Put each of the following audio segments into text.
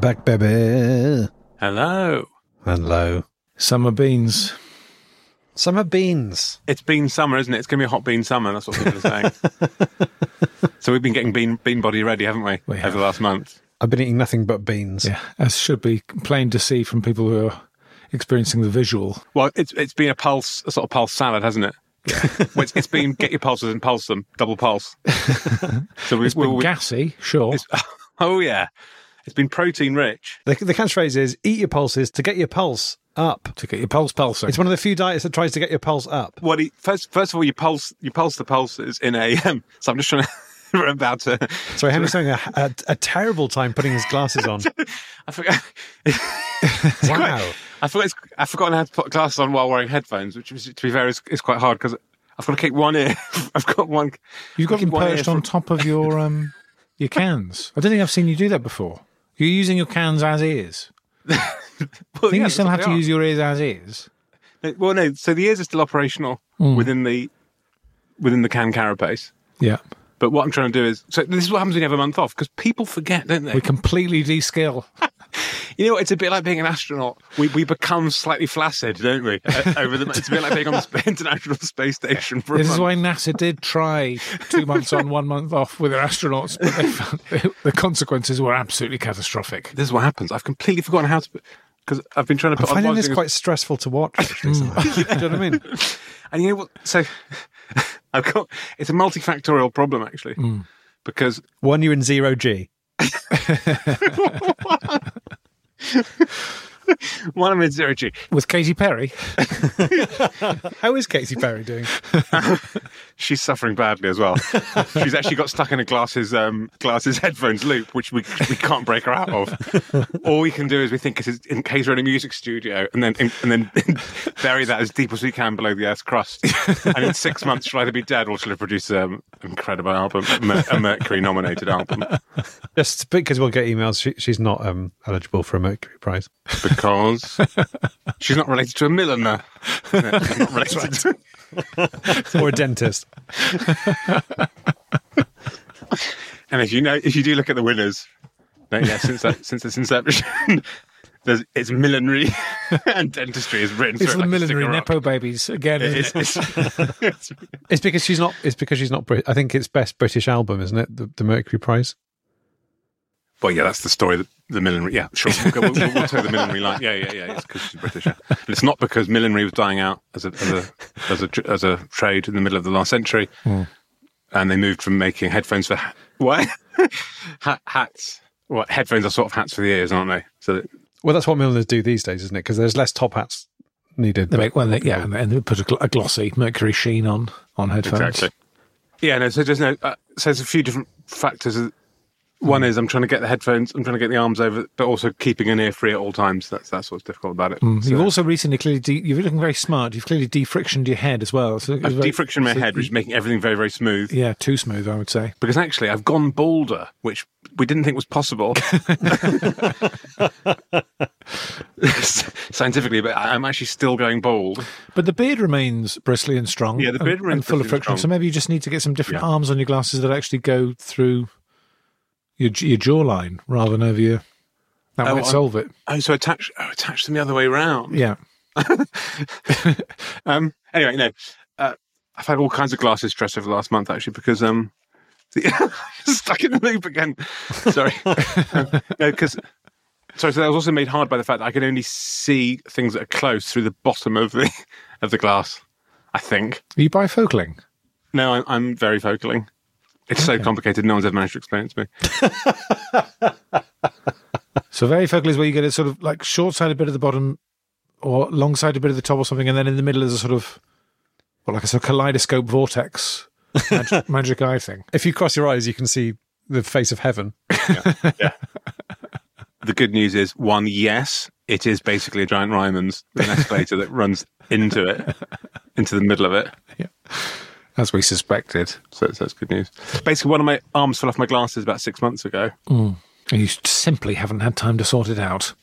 back, baby. Hello. Hello. Summer beans. Summer beans. It's been summer, isn't it? It's going to be a hot bean summer. That's what people are saying. So we've been getting bean body ready, haven't we, We have. over the last month? I've been eating nothing but beans. Yeah, as should be plain to see from people who are experiencing the visual. Well, it's been a sort of pulse salad, hasn't it? Yeah. Well, it's been get your pulses and pulse them, double pulse. So It's been gassy, sure. Oh yeah, it's been protein rich. The catchphrase is eat your pulses to get your pulse up. To get your pulse pulsing. It's one of the few diets that tries to get your pulse up. Well, first of all, you pulse the pulses in a. So I'm just trying to. We're about to. Sorry, Henry's having a terrible time putting his glasses on. I forgot. Wow. I've forgotten how to put glasses on while wearing headphones, which, to be fair, is quite hard because I've got to keep one ear. I've got one. You've got them perched on top of your cans. I don't think I've seen you do that before. You're using your cans as is. Well, I think you still have to use your ears as is. Well, no. So the ears are still operational within the can carapace. Yeah. But what I'm trying to do is, so this is what happens when you have a month off, because people forget, don't they? We completely de-skill. You know what? It's a bit like being an astronaut. We become slightly flaccid, don't we? It's a bit like being on the International Space Station for a month. This is why NASA did try 2 months on, 1 month off with their astronauts, but they found the consequences were absolutely catastrophic. This is what happens. I've completely forgotten how to, because I've been trying to I'm put. finding this quite stressful to watch. Actually, do you know what I mean? And you know what? So it's a multifactorial problem actually, because One, you're in 0G. one, I'm in 0G. With Katy Perry. How is Katy Perry doing? She's suffering badly as well. She's actually got stuck in a glasses headphones loop, which we can't break her out of. All we can do is we think it's in case we're in a music studio, and then bury that as deep as we can below the Earth's crust. And in 6 months, she'll either be dead or she'll have produced an incredible album, a Mercury-nominated album. Just because we'll get emails, she's not eligible for a Mercury Prize. Because she's not related to a milliner. She's not related to... Or a dentist. And if you do look at the winners, then yeah, since its inception, it's millinery and dentistry is written. It's through the it like a millinery sticker rock. Nepo babies again, isn't it? It's because she's not. It's because she's not. I think it's best British album, isn't it? The Mercury Prize. Well, yeah, that's the story. The millinery, yeah, sure. We'll tell the millinery line. Yeah. It's because she's British. Yeah. And it's not because millinery was dying out as a trade in the middle of the last century, and they moved from making headphones for hats. What headphones are sort of hats for the ears, aren't they? So. Well, that's what milliners do these days, isn't it? Because there's less top hats needed. They make, and they put a glossy mercury sheen on headphones. Exactly. Yeah, no. So there's there's a few different factors. One is I'm trying to get the headphones, I'm trying to get the arms over, but also keeping an ear free at all times. That's what's difficult about it. So, You've also recently you're looking very smart. You've clearly de-frictioned your head as well. So I've de-frictioned my head, which is making everything very, very smooth. Yeah, too smooth, I would say. Because actually, I've gone balder, which we didn't think was possible. Scientifically, but I'm actually still going bald. But the beard remains bristly and strong. Yeah, the beard remains and full of bristly and friction. strong. So maybe you just need to get some different arms on your glasses that actually go through your jawline rather than over your... That might solve it. Oh, so attach them the other way around. Yeah. Anyway, no. I've had all kinds of glasses stress over the last month, actually, because stuck in the loop again. Sorry. So that was also made hard by the fact that I can only see things that are close through the bottom of the glass, I think. Are you bifocalling? No, I'm very focaling. It's so complicated, no one's ever managed to explain it to me. So varifocal is where you get a sort of like short-sided bit at the bottom or long-sided bit at the top or something, and then in the middle is a sort of, like a sort of kaleidoscope vortex magic eye thing. If you cross your eyes, you can see the face of heaven. Yeah. The good news is, one, yes, it is basically a giant Ryman's with an escalator that runs into the middle of it. Yeah. As we suspected. So that's good news. Basically, one of my arms fell off my glasses about 6 months ago. You simply haven't had time to sort it out.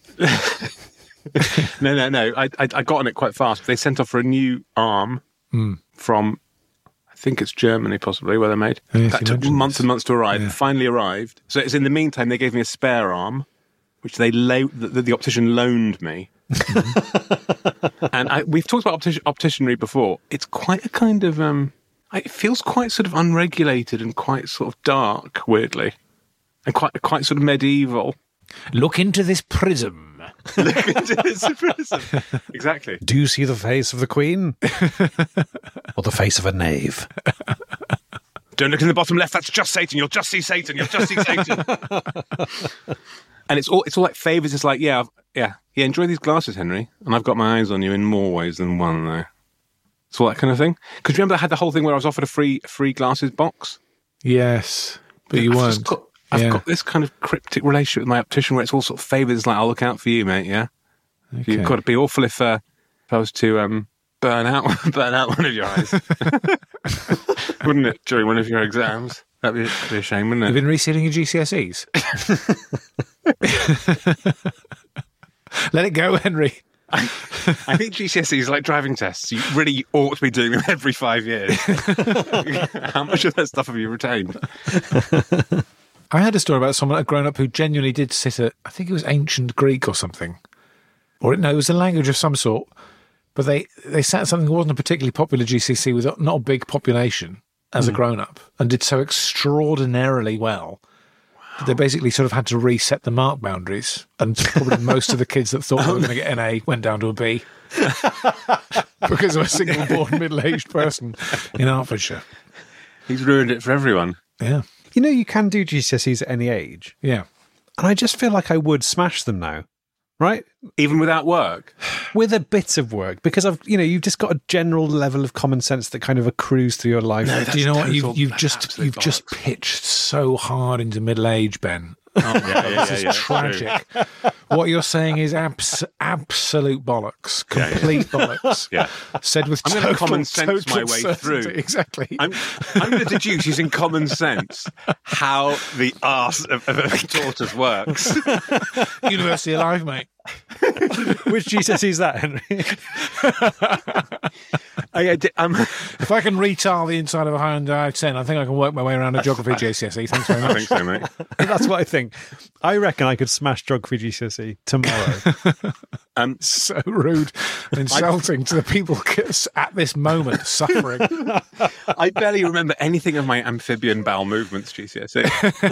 No. I got on it quite fast. They sent off for a new arm from, I think it's Germany possibly, where they're made. Yes, That took months and months to arrive. Yeah. It finally arrived. So it's in the meantime, they gave me a spare arm, which the optician loaned me. And we've talked about opticianry before. It's quite a kind of it feels quite sort of unregulated and quite sort of dark, weirdly, and quite sort of medieval. Look into this prism. Look into this prism. Exactly. Do you see the face of the Queen? Or the face of a knave? Don't look in the bottom left. That's just Satan. You'll just see Satan. You'll just see Satan. And it's all like favours. It's like, yeah, enjoy these glasses, Henry. And I've got my eyes on you in more ways than one, though. It's all that kind of thing. Because remember, I had the whole thing where I was offered a free glasses box. Yes, but you weren't. I've got this kind of cryptic relationship with my optician where it's all sort of favours. Like, I'll look out for you, mate. Yeah, okay. You've got to be awful if I was to burn out one of your eyes, wouldn't it? During one of your exams, that'd be a shame, wouldn't it? You've been resealing your GCSEs. Let it go, Henry. I think GCSEs is like driving tests. You really ought to be doing them every 5 years. How much of that stuff have you retained? I had a story about someone, a grown-up, who genuinely did sit at, I think it was ancient Greek or something. Or no, it was a language of some sort. But they sat at something that wasn't a particularly popular GCSE with not a big population as a grown-up, and did so extraordinarily well. Wow. They basically sort of had to reset the mark boundaries, and probably most of the kids that thought they were going to get an A went down to a B. Because of a single-born middle-aged person in Hertfordshire. He's ruined it for everyone. Yeah. You know, you can do GCSEs at any age. Yeah. And I just feel like I would smash them now. Right? Even without work? With a bit of work. Because you've just got a general level of common sense that kind of accrues through your life. No, do you know what? You've just pitched so hard into middle age, Ben. Oh, this is tragic. What you're saying is absolute bollocks, complete bollocks. Yeah, said with I'm going to common sense my way certainty. Through. Exactly. I'm going to deduce using common sense how the arse of a tortoise works. University of life, mate. Which GCSE is that, Henry? If I can retile the inside of a Hyundai i10, I think I can work my way around a geography GCSE. Thanks very much. I think so, mate. That's what I think. I reckon I could smash geography GCSE tomorrow. So rude and insulting to the people at this moment suffering. I barely remember anything of my amphibian bowel movements GCSE.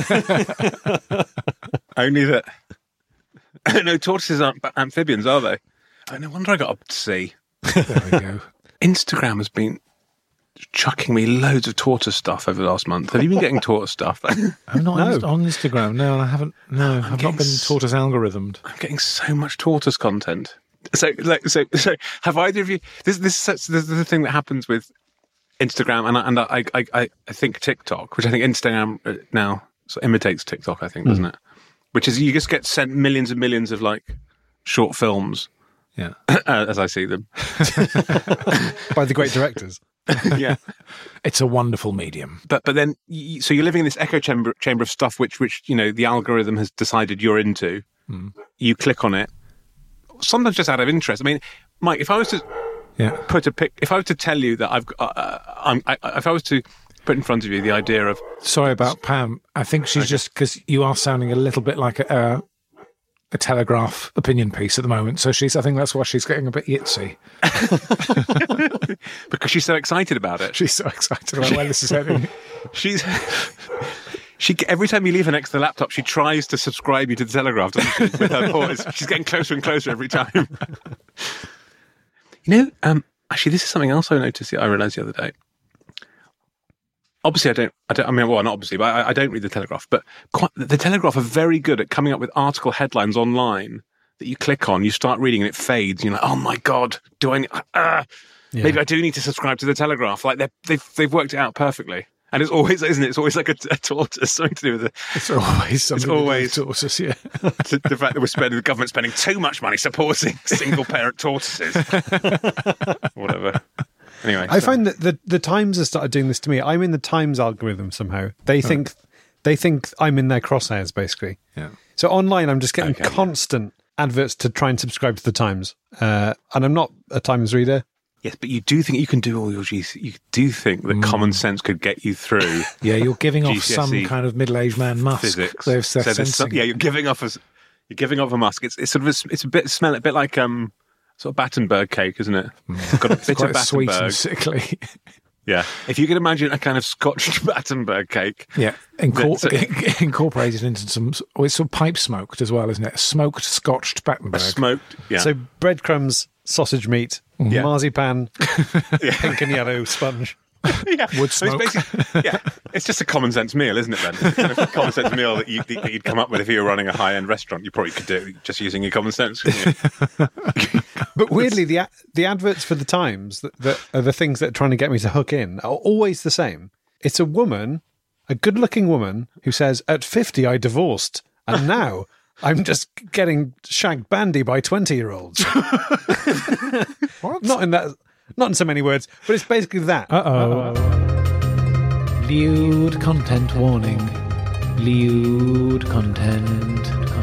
Only that... No, tortoises aren't amphibians, are they? Oh, no wonder I got up to C. There we go. Instagram has been chucking me loads of tortoise stuff over the last month. Have you been getting tortoise stuff? I'm not on Instagram. No, I haven't. No, I've not been tortoise algorithmed. I'm getting so much tortoise content. So have either of you? This is the thing that happens with Instagram, and I think TikTok, which I think Instagram now sort of imitates TikTok. I think, doesn't it? Which is you just get sent millions and millions of like short films. Yeah, as I see them by the great directors. Yeah, it's a wonderful medium. But then, so you're living in this echo chamber of stuff, which the algorithm has decided you're into. You click on it, sometimes just out of interest. I mean, Mike, if I was to if I was to tell you that if I was to put in front of you the idea of... Sorry about Pam. I think she's just... Because you are sounding a little bit like a Telegraph opinion piece at the moment. So I think that's why she's getting a bit yitsy. Because she's so excited about it. She's so excited about where this is heading. Every time you leave her next to the laptop, she tries to subscribe you to the Telegraph, doesn't she? With her paws. She's getting closer and closer every time. Actually, this is something else I noticed. I realised the other day. Obviously, I don't. I mean, well, not obviously, but I don't read the Telegraph. But the Telegraph are very good at coming up with article headlines online that you click on, you start reading, and it fades. You're like, oh my god, maybe I do need to subscribe to the Telegraph. Like they've worked it out perfectly. And it's always, isn't it? It's always like a tortoise, something to do with it. It's always something to do with tortoises, yeah. The fact that the government's spending too much money supporting single-parent tortoises. Whatever. Anyway. I find that the Times has started doing this to me. I'm in the Times algorithm somehow. They think I'm in their crosshairs, basically. Yeah. So online, I'm just getting constant adverts to try and subscribe to the Times. And I'm not a Times reader. Yes, but you do think you can do all your GCSE. You do think that common sense could get you through. Yeah, you're giving off some kind of middle-aged man musk. Physics. You're giving off You're giving off a musk. It's sort of it's a bit smell a bit like sort of Battenberg cake, isn't it? It's got a bit of Quite sweet and Battenberg. sickly. Yeah. If you can imagine a kind of Scotch Battenberg cake. Yeah, incorporated into some. Oh, it's sort of pipe smoked as well, isn't it? Smoked, scotched Battenberg. Smoked, yeah. So breadcrumbs, sausage meat, Yeah. marzipan, pink and yellow sponge. Yeah. Wood So smoke. it's basically, it's just a common sense meal, isn't it, then? It's kind of a common sense meal that you'd come up with if you were running a high-end restaurant. You probably could do it just using your common sense, couldn't you? But weirdly, the adverts for the Times that are the things that are trying to get me to hook in are always the same. It's a woman, a good-looking woman, who says, "At 50, I divorced, and now I'm just getting shagged bandy by 20-year-olds." What? Not in so many words, but it's basically that. Lewd content warning. Lewd content.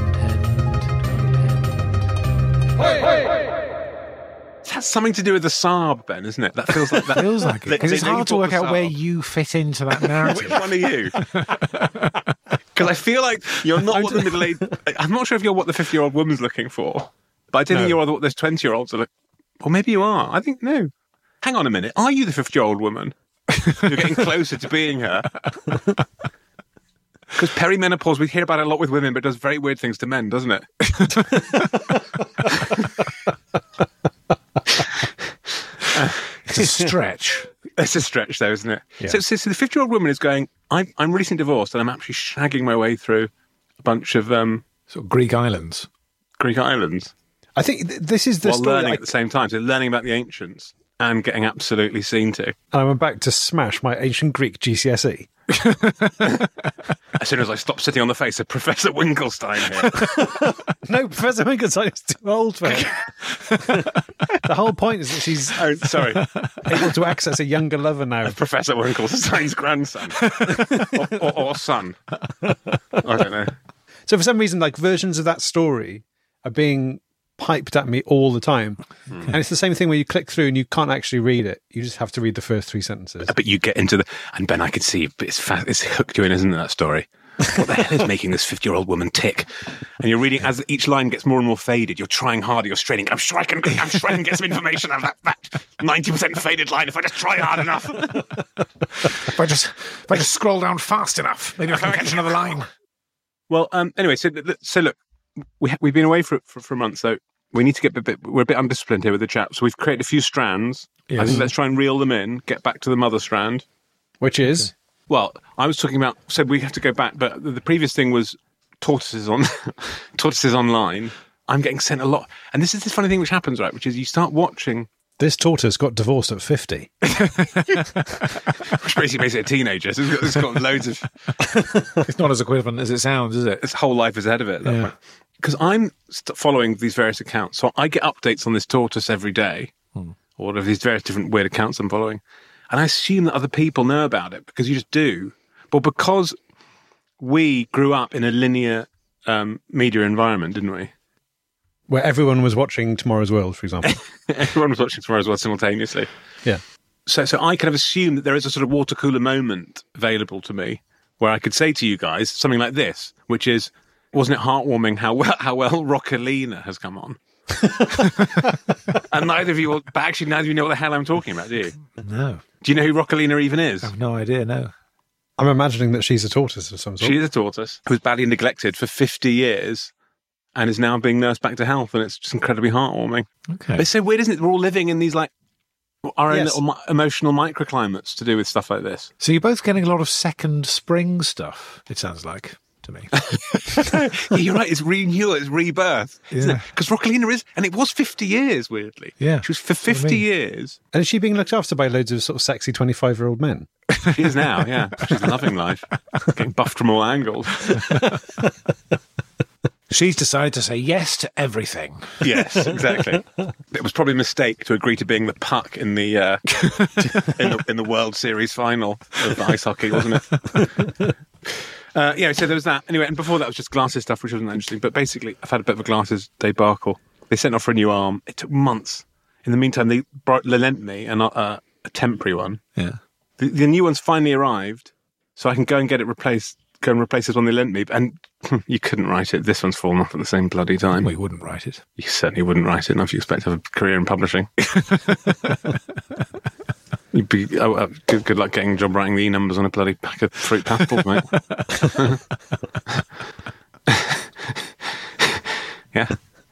That's something to do with the Saab, Ben, isn't it? That feels like that. Feels like it. Because it's They know hard to you work bought out the where Saab. you fit into that Which narrative. one are you? Because I feel like you're not what the middle-aged... I'm not sure if you're what the 50-year-old woman's looking for, but I don't think you're what those 20-year-olds are looking... Or maybe you are. I think, no. Hang on a minute. Are you the 50-year-old woman? You're getting closer to being her. Because perimenopause, we hear about it a lot with women, but it does very weird things to men, doesn't it? It's a stretch. It's a stretch, though, isn't it? Yeah. So the 50-year-old woman is going, I'm recently divorced and I'm actually shagging my way through a bunch of Sort of Greek islands. Greek islands I think this is the while story. learning at the same time. So learning about the ancients and getting absolutely seen to. And I'm about to smash my ancient Greek GCSE. As soon as I stop sitting on the face of Professor Winkelstein here. No, Professor Winkelstein is too old for it. The whole point is that she's Oh, sorry. able to access a younger lover now. Professor Winkelstein's grandson. or son. I don't know. So for some reason, like versions of that story are being piped at me all the time. And it's the same thing where you click through and you can't actually read it. You just have to read the first 3 sentences. But you get into the... And Ben, I could see it's hooked you in, isn't it, that story? What the hell is making this 50-year-old woman tick? And you're reading, as each line gets more and more faded, you're trying harder, you're straining. I'm sure I can get some information out of that 90% faded line if I just try hard enough. If I just scroll down fast enough, maybe I can catch another line. Well, anyway, so look, we've been away for months, so we need to we're a bit undisciplined here with the chat. So we've created a few strands. Yes. I think let's try and reel them in, get back to the mother strand. Which is... Well, I was talking about, so we have to go back, but the previous thing was tortoises online. I'm getting sent a lot. And this is this funny thing which happens, right? Which is you start watching... This tortoise got divorced at 50. Which basically makes it a teenager. So it's got loads of... It's not as equivalent as it sounds, is it? Its whole life is ahead of it. Yeah. Because I'm following these various accounts. So I get updates on this tortoise every day. Or of these various different weird accounts I'm following. And I assume that other people know about it because you just do. But because we grew up in a linear media environment, didn't we? Where everyone was watching Tomorrow's World, for example. Everyone was watching Tomorrow's World simultaneously. Yeah. So I kind of assume that there is a sort of water cooler moment available to me where I could say to you guys something like this, which is, wasn't it heartwarming how well Rockalina has come on? And neither of you know what the hell I'm talking about, do you? No. Do you know who Rockalina even is? I have no idea, no. I'm imagining that she's a tortoise of some sort. She is a tortoise who was badly neglected for 50 years and is now being nursed back to health, and it's just incredibly heartwarming. Okay. But it's so weird, isn't it? We're all living in these, like, our own Yes. little emotional microclimates to do with stuff like this. So you're both getting a lot of second spring stuff, it sounds like, to me. Yeah, you're right. It's renewal. It's rebirth. Isn't Yeah. it? Because Rockalina is, and it was 50 years. Weirdly, Yeah. she was for That's what I 50 mean. years. And is she being looked after by loads of sort of sexy 25-year-old men? She is now. Yeah, she's loving life, getting buffed from all angles. She's decided to say yes to everything. Yes, exactly. It was probably a mistake to agree to being the puck in the in the World Series final of ice hockey, wasn't it? Yeah, so there was that. Anyway, and before that was just glasses stuff, which wasn't that interesting. But basically, I've had a bit of a glasses debacle. They sent off for a new arm. It took months. In the meantime, they lent me a temporary one. Yeah. The new one's finally arrived, so I can go and get it replaced. Go and replace this one they lent me. And You couldn't write it. This one's fallen off at the same bloody time. Well, you wouldn't write it. You certainly wouldn't write it, not if you expect to have a career in publishing. You'd be good luck getting a job writing the E-numbers on a bloody pack of fruit pastels, mate. Yeah.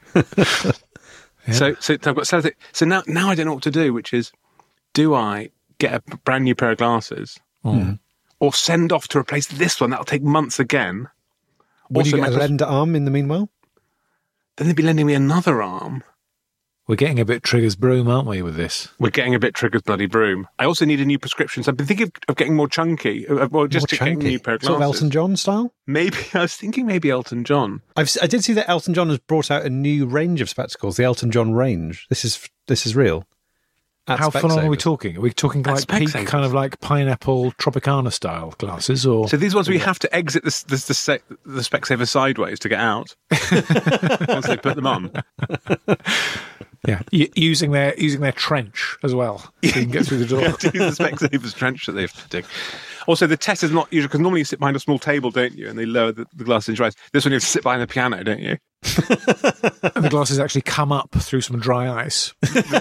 So I've got so now I don't know what to do, which is, do I get a brand new pair of glasses or send off to replace this one? That'll take months again. Would you get a lend arm in the meanwhile? Then they'd be lending me another arm. We're getting a bit Trigger's broom, aren't we, with this? We're getting a bit Trigger's bloody broom. I also need a new prescription. So I've been thinking of getting more chunky. Well, just to getting a new pair of glasses. Sort of Elton John style? Maybe. I was thinking maybe Elton John. I did see that Elton John has brought out a new range of spectacles, the Elton John range. This is real. How full on are we talking? Are we talking like peak Specsavers. kind of like pineapple Tropicana style glasses? Or So these ones we have to exit the Specsaver sideways to get out once they put them on. yeah, using their trench as well, so you can get through the door. You have to use the Specsaver's trench that they have to dig. Also, the test is not usual, because normally you sit behind a small table, don't you? And they lower the glasses into your eyes. This one you have to sit behind the piano, don't you? And the glasses actually come up through some dry ice. The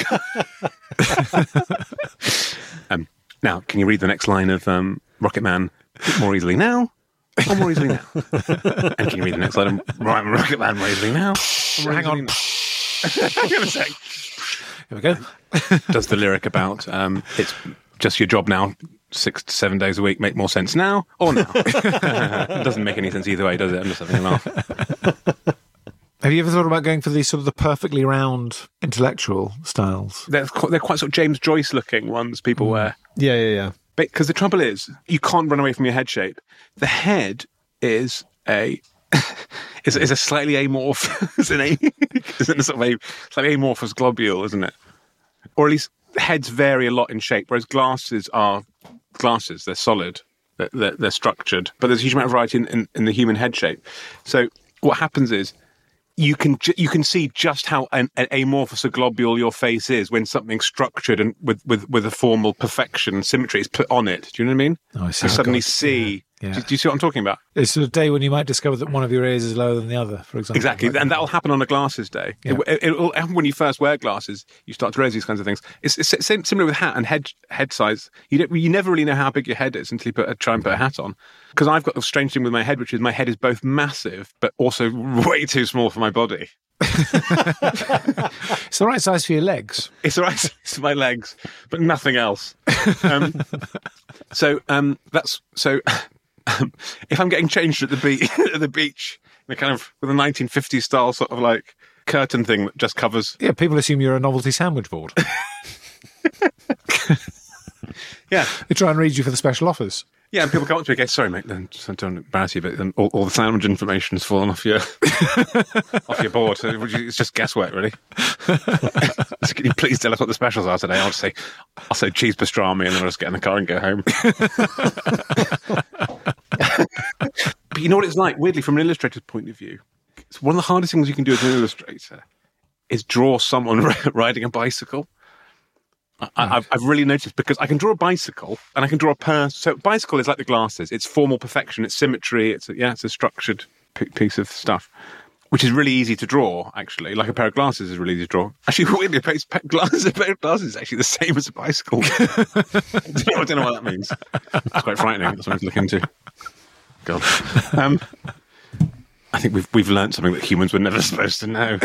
glasses now, can you read the next line of Rocket Man more easily now? Or more easily now? And can you read the next line of Rocket Man more easily now? Hang on. Hang on a sec. Here we go. Does the lyric about it's just your job now, 6 to 7 days a week, make more sense now or now? It doesn't make any sense either way, does it? I'm just having a laugh. Have you ever thought about going for these sort of the perfectly round intellectual styles? They're quite sort of James Joyce looking ones people wear. Yeah. Because the trouble is, you can't run away from your head shape. The head is a slightly amorphous, isn't it? Sort of a slightly amorphous globule, isn't it? Or at least heads vary a lot in shape, whereas glasses are glasses. They're solid, they're structured, but there's a huge amount of variety in the human head shape. So what happens is, you can see just how an amorphous a globule your face is when something structured and with a formal perfection and symmetry is put on it. Do you know what I mean? Oh, I see. You suddenly see. Yeah. Do you see what I'm talking about? It's sort of day when you might discover that one of your ears is lower than the other, for example. Exactly, and that will happen on a glasses day. Yeah. It'll happen when you first wear glasses. You start to realize these kinds of things. It's similar with hat and head size. You never really know how big your head is until you try and put a hat on. Because I've got a strange thing with my head, which is my head is both massive but also way too small for my body. It's the right size for your legs. It's the right size for my legs, but nothing else. If I'm getting changed at the beach, in a kind of with a 1950s style sort of like curtain thing that just covers. Yeah, people assume you're a novelty sandwich board. Yeah, They try and read you for the special offers. yeah, and people come up to me and go, "Sorry, mate, don't embarrass you, but all the sandwich information has fallen off your board. So it's just guesswork, really." So can you please tell us what the specials are today? I'll say cheese pastrami, and then I'll just get in the car and go home. But you know what it's like, weirdly, from an illustrator's point of view. It's one of the hardest things you can do as an illustrator is draw someone riding a bicycle. I've really noticed, because I can draw a bicycle and I can draw a person. So bicycle is like the glasses. It's formal perfection. It's symmetry. It's a structured piece of stuff, which is really easy to draw, actually. Like a pair of glasses is really easy to draw. Actually, weirdly, a pair of glasses is actually the same as a bicycle. I don't know what that means. It's quite frightening. That's something to look into. God. I think we've learned something that humans were never supposed to know.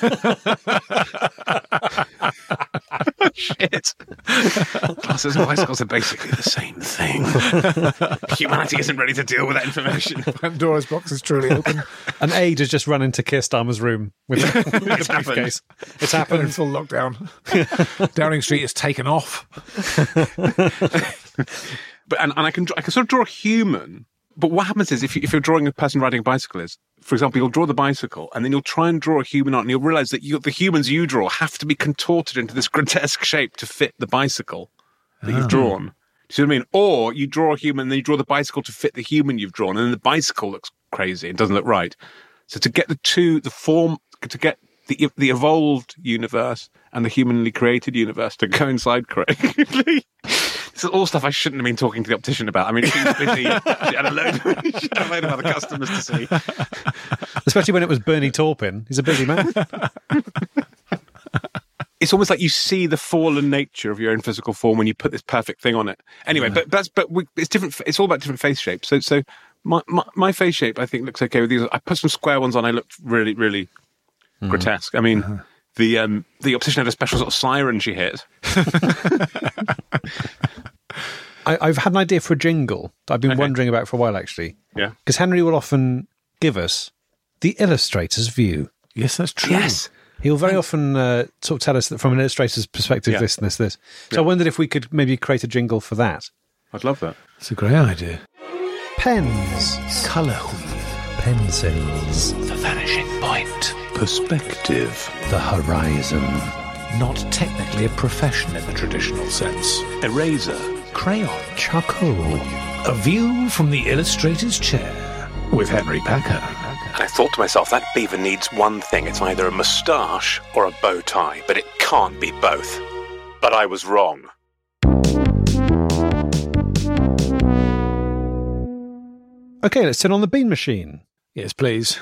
Shit. Glasses and bicycles are basically the same thing. Humanity isn't ready to deal with that information. Pandora's box is truly open. An aide has just run into Keir Starmer's room with a briefcase. It's We're in happened. full lockdown. Downing Street is taken off. But I can sort of draw a human. But what happens is, if you're drawing a person riding a bicycle, is, for example, you'll draw the bicycle and then you'll try and draw a human on, and you'll realize that the humans you draw have to be contorted into this grotesque shape to fit the bicycle that you've drawn. Do you see what I mean? Or you draw a human and then you draw the bicycle to fit the human you've drawn, and then the bicycle looks crazy. It doesn't look right. So to get to get the evolved universe and the humanly created universe to coincide correctly, This is all stuff I shouldn't have been talking to the optician about. I mean, she was busy. She had a load of other customers to see. Especially when it was Bernie Taupin. He's a busy man. It's almost like you see the fallen nature of your own physical form when you put this perfect thing on it. Anyway, it's different. It's all about different face shapes. So my face shape, I think, looks okay with these. I put some square ones on. I looked really, really grotesque. I mean, the optician had a special sort of siren she hit. I've had an idea for a jingle that I've been wondering about for a while, actually. Yeah. Because Henry will often give us the illustrator's view. Yes, that's true. Yes. He'll very often sort of tell us that from an illustrator's perspective, this and this, this. So I wondered if we could maybe create a jingle for that. I'd love that. It's a great idea. Pens. Colour wheel. Pencils. The vanishing point. Perspective. The horizon. Not technically a profession in the traditional sense. Eraser. Crayon. Charcoal. A view from the illustrator's chair with Henry Packer. And I thought to myself, that beaver needs one thing. It's either a moustache or a bow tie, but it can't be both. But I was wrong. Okay, let's turn on the bean machine. Yes, please.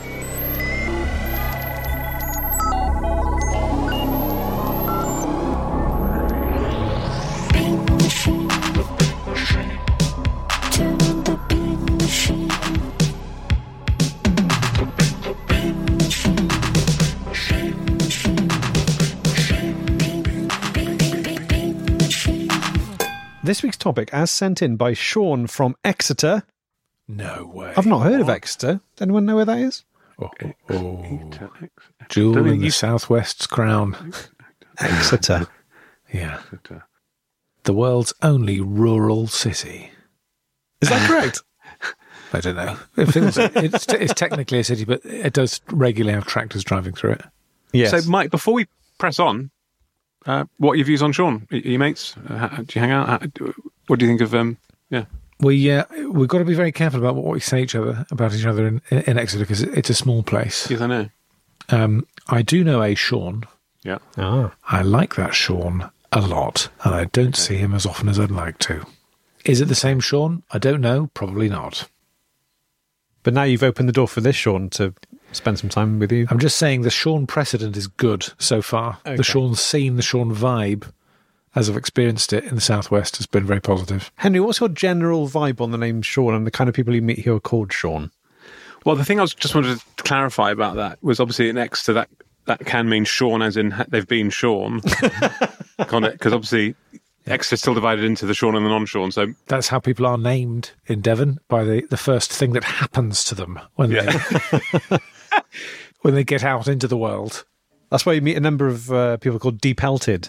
This week's topic, as sent in by Sean from Exeter. No way. I've not heard of Exeter. Does anyone know where that is? Jewel in the Southwest's crown. Exeter. Yeah. The world's only rural city. Is that correct? I don't know. It feels it's technically a city, but it does regularly have tractors driving through it. Yes. So, Mike, before we press on, what are your views on Sean? Are you mates? Do you hang out? What do you think of yeah? We've got to be very careful about what we say about each other in Exeter, because it's a small place. Yes, I know. I do know a Sean. Yeah. I like that Sean a lot, and I don't see him as often as I'd like to. Is it the same Sean? I don't know. Probably not. But now you've opened the door for this Sean to spend some time with you. I'm just saying the Sean precedent is good so far. Okay. The Sean scene, the Sean vibe, as I've experienced it in the Southwest, has been very positive. Henry, what's your general vibe on the name Sean and the kind of people you meet here are called Sean? Well, the thing I just wanted to clarify about that was obviously next to that can mean Sean as in they've been Sean. Because obviously Exeter's still divided into the Sean and the non-Sean. So that's how people are named in Devon, by the first thing that happens to them when they when they get out into the world. That's why you meet a number of people called Depelted.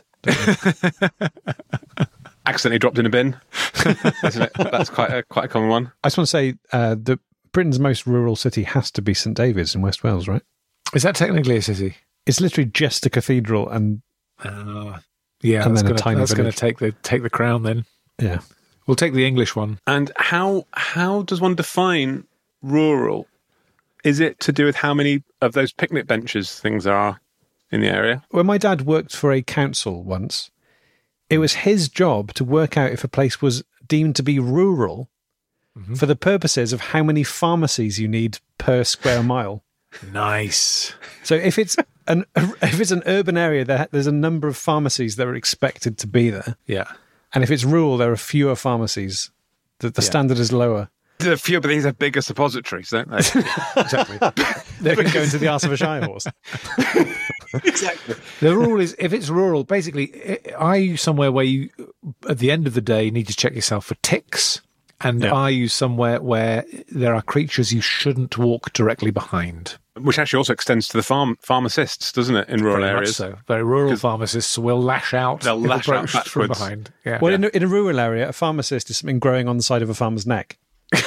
Accidentally dropped in a bin. Isn't it? That's quite a common one. I just want to say that Britain's most rural city has to be St David's in West Wales, right? Is that technically a city? It's literally just a cathedral and yeah, and that's then a tiny going to village. take the crown then. Yeah. We'll take the English one. And how does one define rural? Is it to do with how many of those picnic benches things there are in the area? When my dad worked for a council once, it was his job to work out if a place was deemed to be rural for the purposes of how many pharmacies you need per square mile. Nice. So if it's an urban area, there's a number of pharmacies that are expected to be there. Yeah. And if it's rural, there are fewer pharmacies. The standard is lower. The few but these are bigger suppositories, don't they? Exactly. They can go into the arse of a shire horse. Exactly. The rule is, if it's rural, basically, are you somewhere where you, at the end of the day, need to check yourself for ticks? And are you somewhere where there are creatures you shouldn't walk directly behind? Which actually also extends to the pharmacists, doesn't it, in rural Very areas? much so. Very rural pharmacists will lash out. They'll lash out approached from backwards. behind. Yeah. Well, in a rural area, a pharmacist is something growing on the side of a farmer's neck.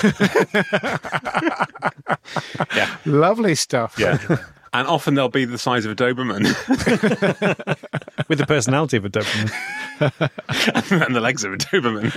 Yeah. Lovely stuff. Yeah. And often they'll be the size of a Doberman. With the personality of a Doberman. And the legs of a Doberman.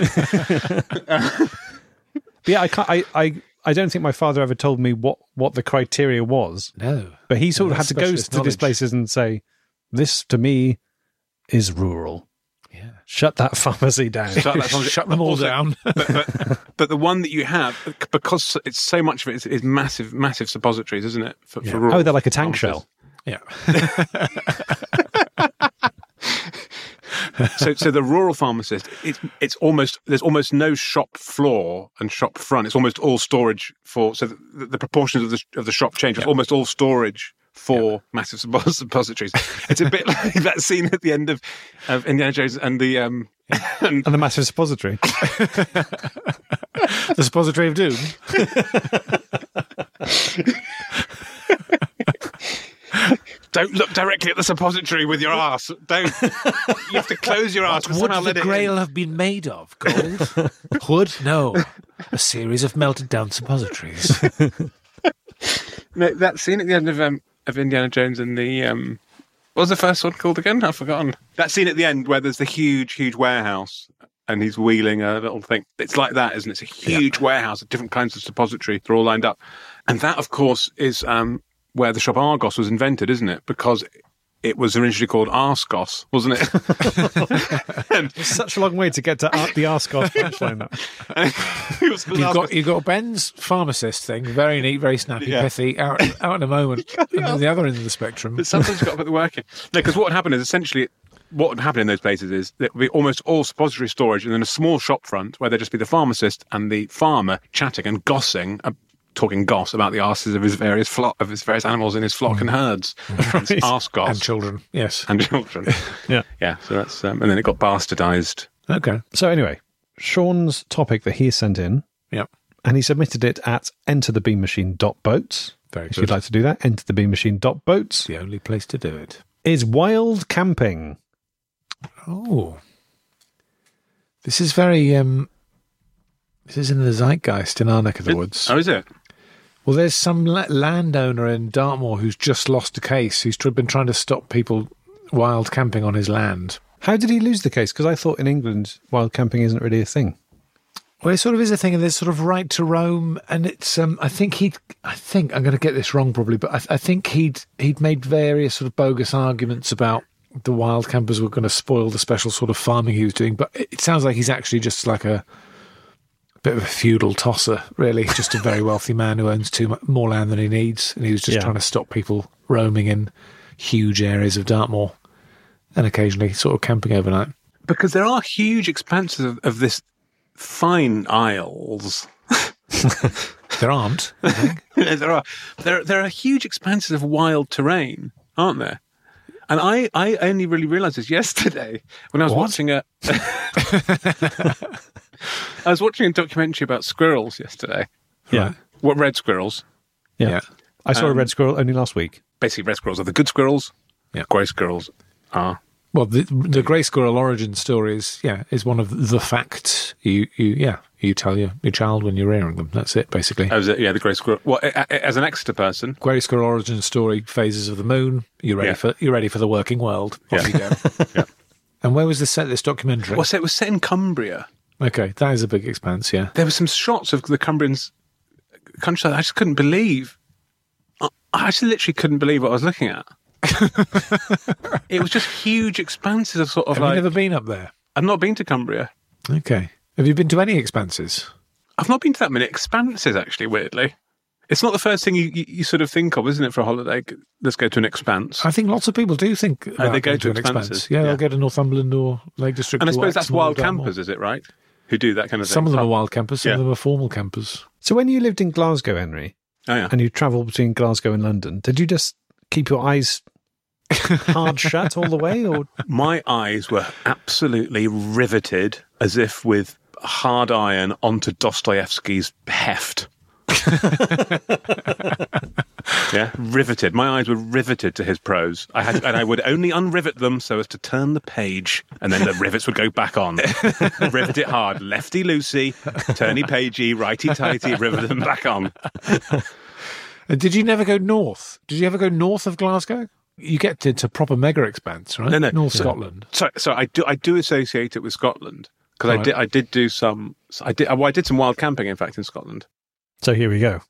But yeah, I don't think my father ever told me what the criteria was. No. But he sort of had to go specialist to these knowledge. places and say, this to me is rural. Yeah. Shut that pharmacy down. Shut them all down. But the one that you have, because it's so much of it is massive, massive suppositories, isn't it? For rural Oh, they're like a tank shell. Yeah. So the rural pharmacist, there's almost no shop floor and shop front. It's almost all storage for. So the proportions of the shop change. It's almost all storage for massive suppositories. It's a bit like that scene at the end of Indiana Jones and the and the massive suppository. The suppository of doom. Don't look directly at the suppository with your ass. Don't. You have to close your ass. What would the Grail have been made of? Gold? Wood? No. A series of melted down suppositories. No, that scene at the end of Indiana Jones and the what was the first one called again? I've forgotten. That scene at the end where there's the huge warehouse and he's wheeling a little thing. It's like that, isn't it? It's a huge warehouse of different kinds of suppository. They're all lined up, and that, of course, is where the shop Argos was invented, isn't it? Because it was originally called Arscos, wasn't it? It's such a long way to get to the Arscos punchline. You've got Ben's pharmacist thing, very neat, very snappy, pithy, out in a moment. And then the other end of the spectrum. But sometimes you've got to put the work in. No, because what would happen is essentially, what would happen in those places is there would be almost all suppository storage and then a small shop front where there'd just be the pharmacist and the farmer chatting and gossing, talking goss about the arses of his various animals in his flock and herds. Right. Arse goss. And children, yes. And children. Yeah. Yeah, so that's... and then it got bastardised. Okay. So anyway, Sean's topic that he sent in, Yep. and he submitted it at enterthebeammachine.boats. Very If good. you'd like to do that, enterthebeammachine.boats, The only place to do it. is wild camping. Oh. This is very... this is in the zeitgeist in our neck of the woods. Oh, is it? Well, there's some landowner in Dartmoor who's just lost a case, who's been trying to stop people wild camping on his land. How did he lose the case? Because I thought in England, wild camping isn't really a thing. Well, it sort of is a thing, and there's sort of right to roam, and it's. I think I'm going to get this wrong probably, but I think he'd made various sort of bogus arguments about the wild campers were going to spoil the special sort of farming he was doing. But it sounds like he's actually just like a bit of a feudal tosser, really, just a very wealthy man who owns more land than he needs, and he was just trying to stop people roaming in huge areas of Dartmoor and occasionally sort of camping overnight. Because there are huge expanses of this fine isles. There aren't, I think. There are huge expanses of wild terrain, aren't there? And I only really realised this yesterday when I was watching a documentary about squirrels yesterday. Yeah. What red squirrels? Yeah. I saw a red squirrel only last week. Basically, red squirrels are the good squirrels. Yeah. Grey squirrels are. Well, the grey squirrel origin story is one of the facts you tell your child when you're rearing them. That's it, basically. Oh, is it? Yeah, the grey squirrel. Well, as an Exeter person, Grey squirrel origin story, phases of the moon. You're ready for the working world. Off you go. Yeah. And where was this set? This documentary? well, so it was set in Cumbria. Okay, that is a big expanse. Yeah. There were some shots of the Cumbrians countryside. I just couldn't believe. I actually literally couldn't believe what I was looking at. It was just huge expanses of sort of Have you never been up there? I've not been to Cumbria. Okay. Have you been to any expanses? I've not been to that many expanses, actually, weirdly. It's not the first thing you sort of think of, isn't it, for a holiday? Let's go to an expanse. I think lots of people do think about they go going to an expanses. expanse. Yeah, they'll go to Northumberland or Lake District. And I or suppose that's Exmoor or wild Dartmoor. campers, is it, right? Who do that kind of thing. Some of them are wild campers, some Yeah. of them are formal campers. So when you lived in Glasgow, Henry, Oh, yeah. and you travelled between Glasgow and London, did you just keep your eyes hard shut all the way? Or My eyes were absolutely riveted, as if with hard iron, onto Dostoevsky's heft. Yeah, riveted. My eyes were riveted to his prose. And I would only unrivet them so as to turn the page, and then the rivets would go back on. Rivet it hard, lefty loosey, turny pagey, righty tighty, rivet them back on. Did you never go north? Did you ever go north of Glasgow? You get to proper mega expanse, right? No. North Scotland. So I do associate it with Scotland because Right. I did do some. I did some wild camping, in fact, in Scotland. so here we go.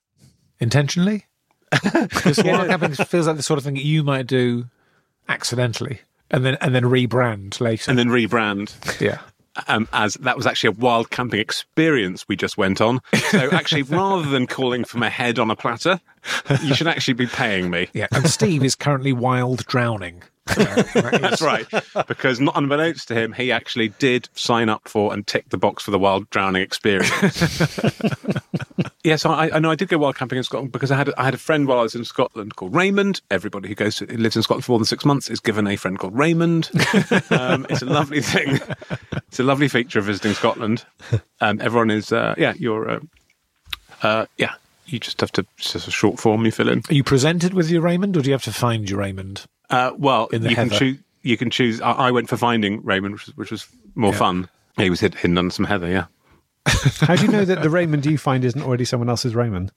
Intentionally? Because wild camping feels like the sort of thing that you might do accidentally. and then rebrand later. and then rebrand. Yeah. As that was actually a wild camping experience we just went on. So actually, rather than calling for my head on a platter, you should actually be paying me. Yeah. And Steve is currently wild drowning. That's right. Because not unbeknownst to him, he actually did sign up for and tick the box for the wild drowning experience. Yeah, so I know I did go wild camping in Scotland because I had a friend while I was in Scotland called Raymond. Everybody who lives in Scotland for more than 6 months is given a friend called Raymond. It's a lovely thing. It's a lovely feature of visiting Scotland. Everyone is, you just have to, it's just a short form you fill in. Are you presented with your Raymond, or do you have to find your Raymond? Well, In the you can heather. choose. You can choose. I went for finding Raymond, which was more fun. He was hidden under some heather. Yeah. How do you know that the Raymond you find isn't already someone else's Raymond?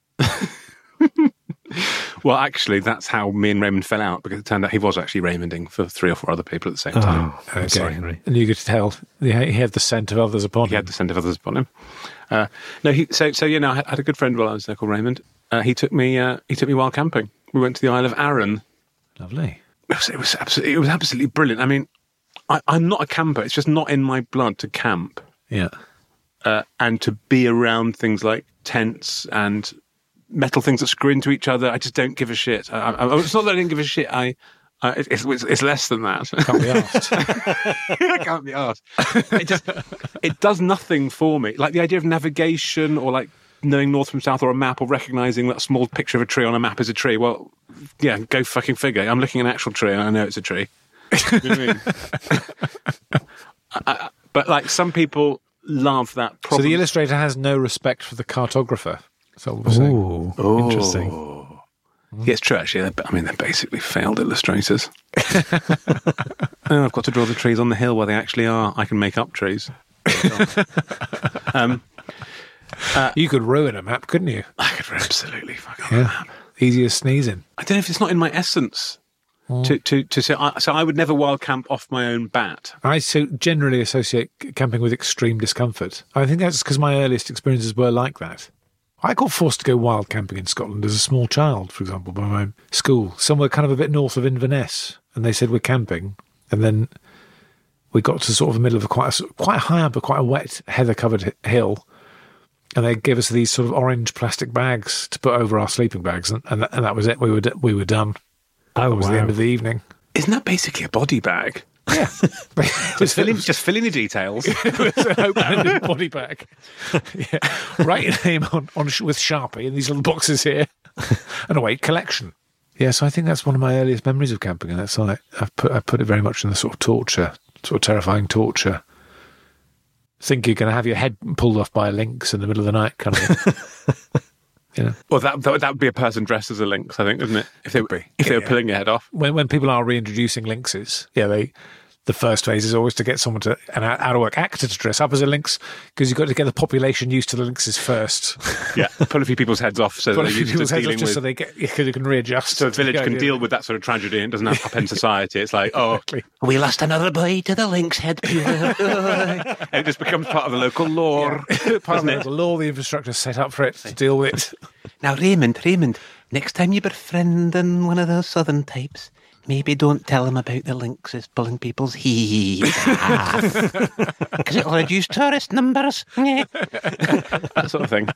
Well, actually, that's how me and Raymond fell out, because it turned out he was actually Raymonding for 3 or 4 other people at the same time. I'm sorry, Henry. And you could tell he had the scent of others upon He him. had the scent of others upon him. I had a good friend while I was there called Raymond. He took me wild camping. We went to the Isle of Arran. Lovely. It was absolutely brilliant. I mean, I'm not a camper. It's just not in my blood to camp. Yeah. And to be around things like tents and metal things that screw into each other. I just don't give a shit. It's not that I didn't give a shit. It's less than that. Can't be asked. I can't be asked. It does nothing for me. Like the idea of navigation, or like knowing north from south, or a map, or recognising that a small picture of a tree on a map is a tree. Well, yeah, go fucking figure. I'm looking at an actual tree and I know it's a tree. You know what I mean? But like some people love that So problem. the illustrator has no respect for the cartographer. That's all we're saying. Ooh, interesting. Yeah, it's true, actually. They're basically failed illustrators. I've got to draw the trees on the hill where they actually are. I can make up trees. You could ruin a map, couldn't you? I could absolutely fuck up a map. Easy as sneezing. I don't know if it's not in my essence to say. So I would never wild camp off my own bat. I generally associate camping with extreme discomfort. I think that's because my earliest experiences were like that. I got forced to go wild camping in Scotland as a small child, for example, by my school, somewhere kind of a bit north of Inverness, and they said we're camping, and then we got to sort of the middle of quite high up, but quite a wet, heather-covered hill, and they gave us these sort of orange plastic bags to put over our sleeping bags, and that was it. We were done. Oh, That was the end of the evening. Isn't that basically a body bag? Yeah, Just fill in the details. It was an open-ended body bag. Yeah. Write your name on with Sharpie in these little boxes here, and a weight collection. Yeah, so I think that's one of my earliest memories of camping, and that's I put it very much in the sort of torture, sort of terrifying torture. Think you're going to have your head pulled off by a lynx in the middle of the night, kind of. You know. Well, that would be a person dressed as a lynx, I think, wouldn't it? If they were pulling your head off. When people are reintroducing lynxes, the first phase is always to get someone an out-of-work actor to dress up as a lynx, because you've got to get the population used to the lynxes first. Yeah, pull a few people's heads off so that they're used to dealing with. So they can readjust. So the village can deal with that sort of tragedy and doesn't have to upend society. It's like, We lost another boy to the lynx head. and it just becomes part of the local lore. Part of the law, the infrastructure set up for it to deal with it. Now, Raymond, next time you're befriending one of those southern types, maybe don't tell him about the lynxes pulling people's heads because it'll reduce tourist numbers. That sort of thing.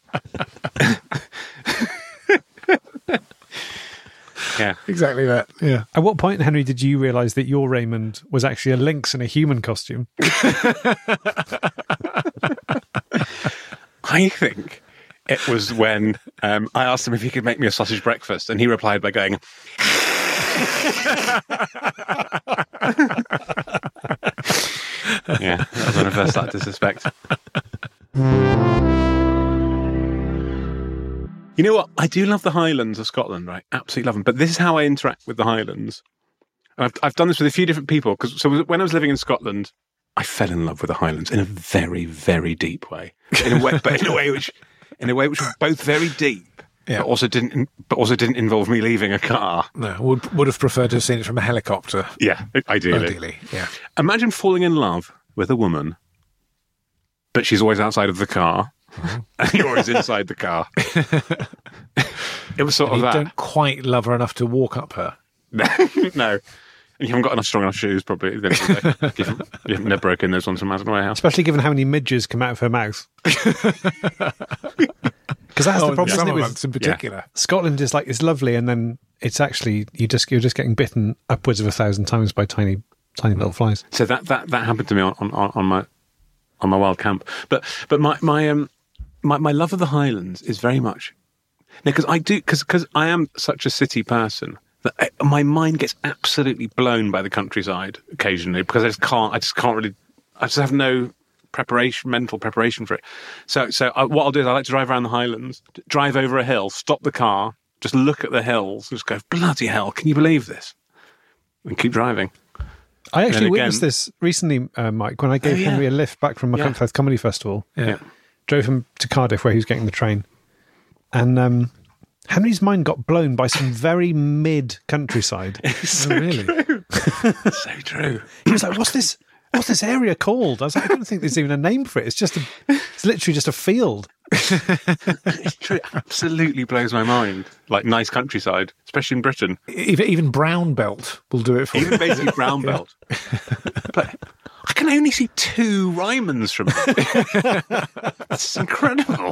Yeah. Exactly that. Yeah. At what point, Henry, did you realise that your Raymond was actually a lynx in a human costume? I think it was when I asked him if he could make me a sausage breakfast, and he replied by going, yeah, that was when I first started to suspect. You know what? I do love the Highlands of Scotland, right? Absolutely love them. But this is how I interact with the Highlands. And I've done this with a few different people. So when I was living in Scotland, I fell in love with the Highlands in a very, very deep way. In a way which was both very deep, Yeah. but also didn't involve me leaving a car. No, would have preferred to have seen it from a helicopter. Yeah, ideally. Ideally, yeah. Imagine falling in love with a woman, but she's always outside of the car, and you're always inside the car. It was sort And of you that. don't quite love her enough to walk up her. No. And you haven't got enough strong enough shoes, probably. At the end of the day. You've never broken those ones from Amazon Warehouse. Especially given how many midges come out of her mouth. Because that's the problem, isn't it, with months in particular. Scotland is like, it's lovely, and then it's actually, you're just getting bitten upwards of 1,000 times by tiny little flies. So that happened to me on my wild camp. But my love of the Highlands is very much because I am such a city person that my mind gets absolutely blown by the countryside occasionally because I just have no mental preparation for it. So what I'll do is I like to drive around the Highlands, drive over a hill, stop the car, just look at the hills, and just go, bloody hell, can you believe this? And keep driving. I actually witnessed this recently, Mike, when I gave Henry a lift back from Machynlleth Comedy Festival. Yeah. Drove him to Cardiff where he was getting the train. And Henry's mind got blown by some very mid countryside. It's so really? true. So true. He was like, what's this area called? I was like, I don't think there's even a name for it. It's literally just a field. It's true. It absolutely blows my mind. Like nice countryside, especially in Britain. Even brown belt will do it for Even you. basically brown belt. But I can only see 2 Rymans from it. It's incredible.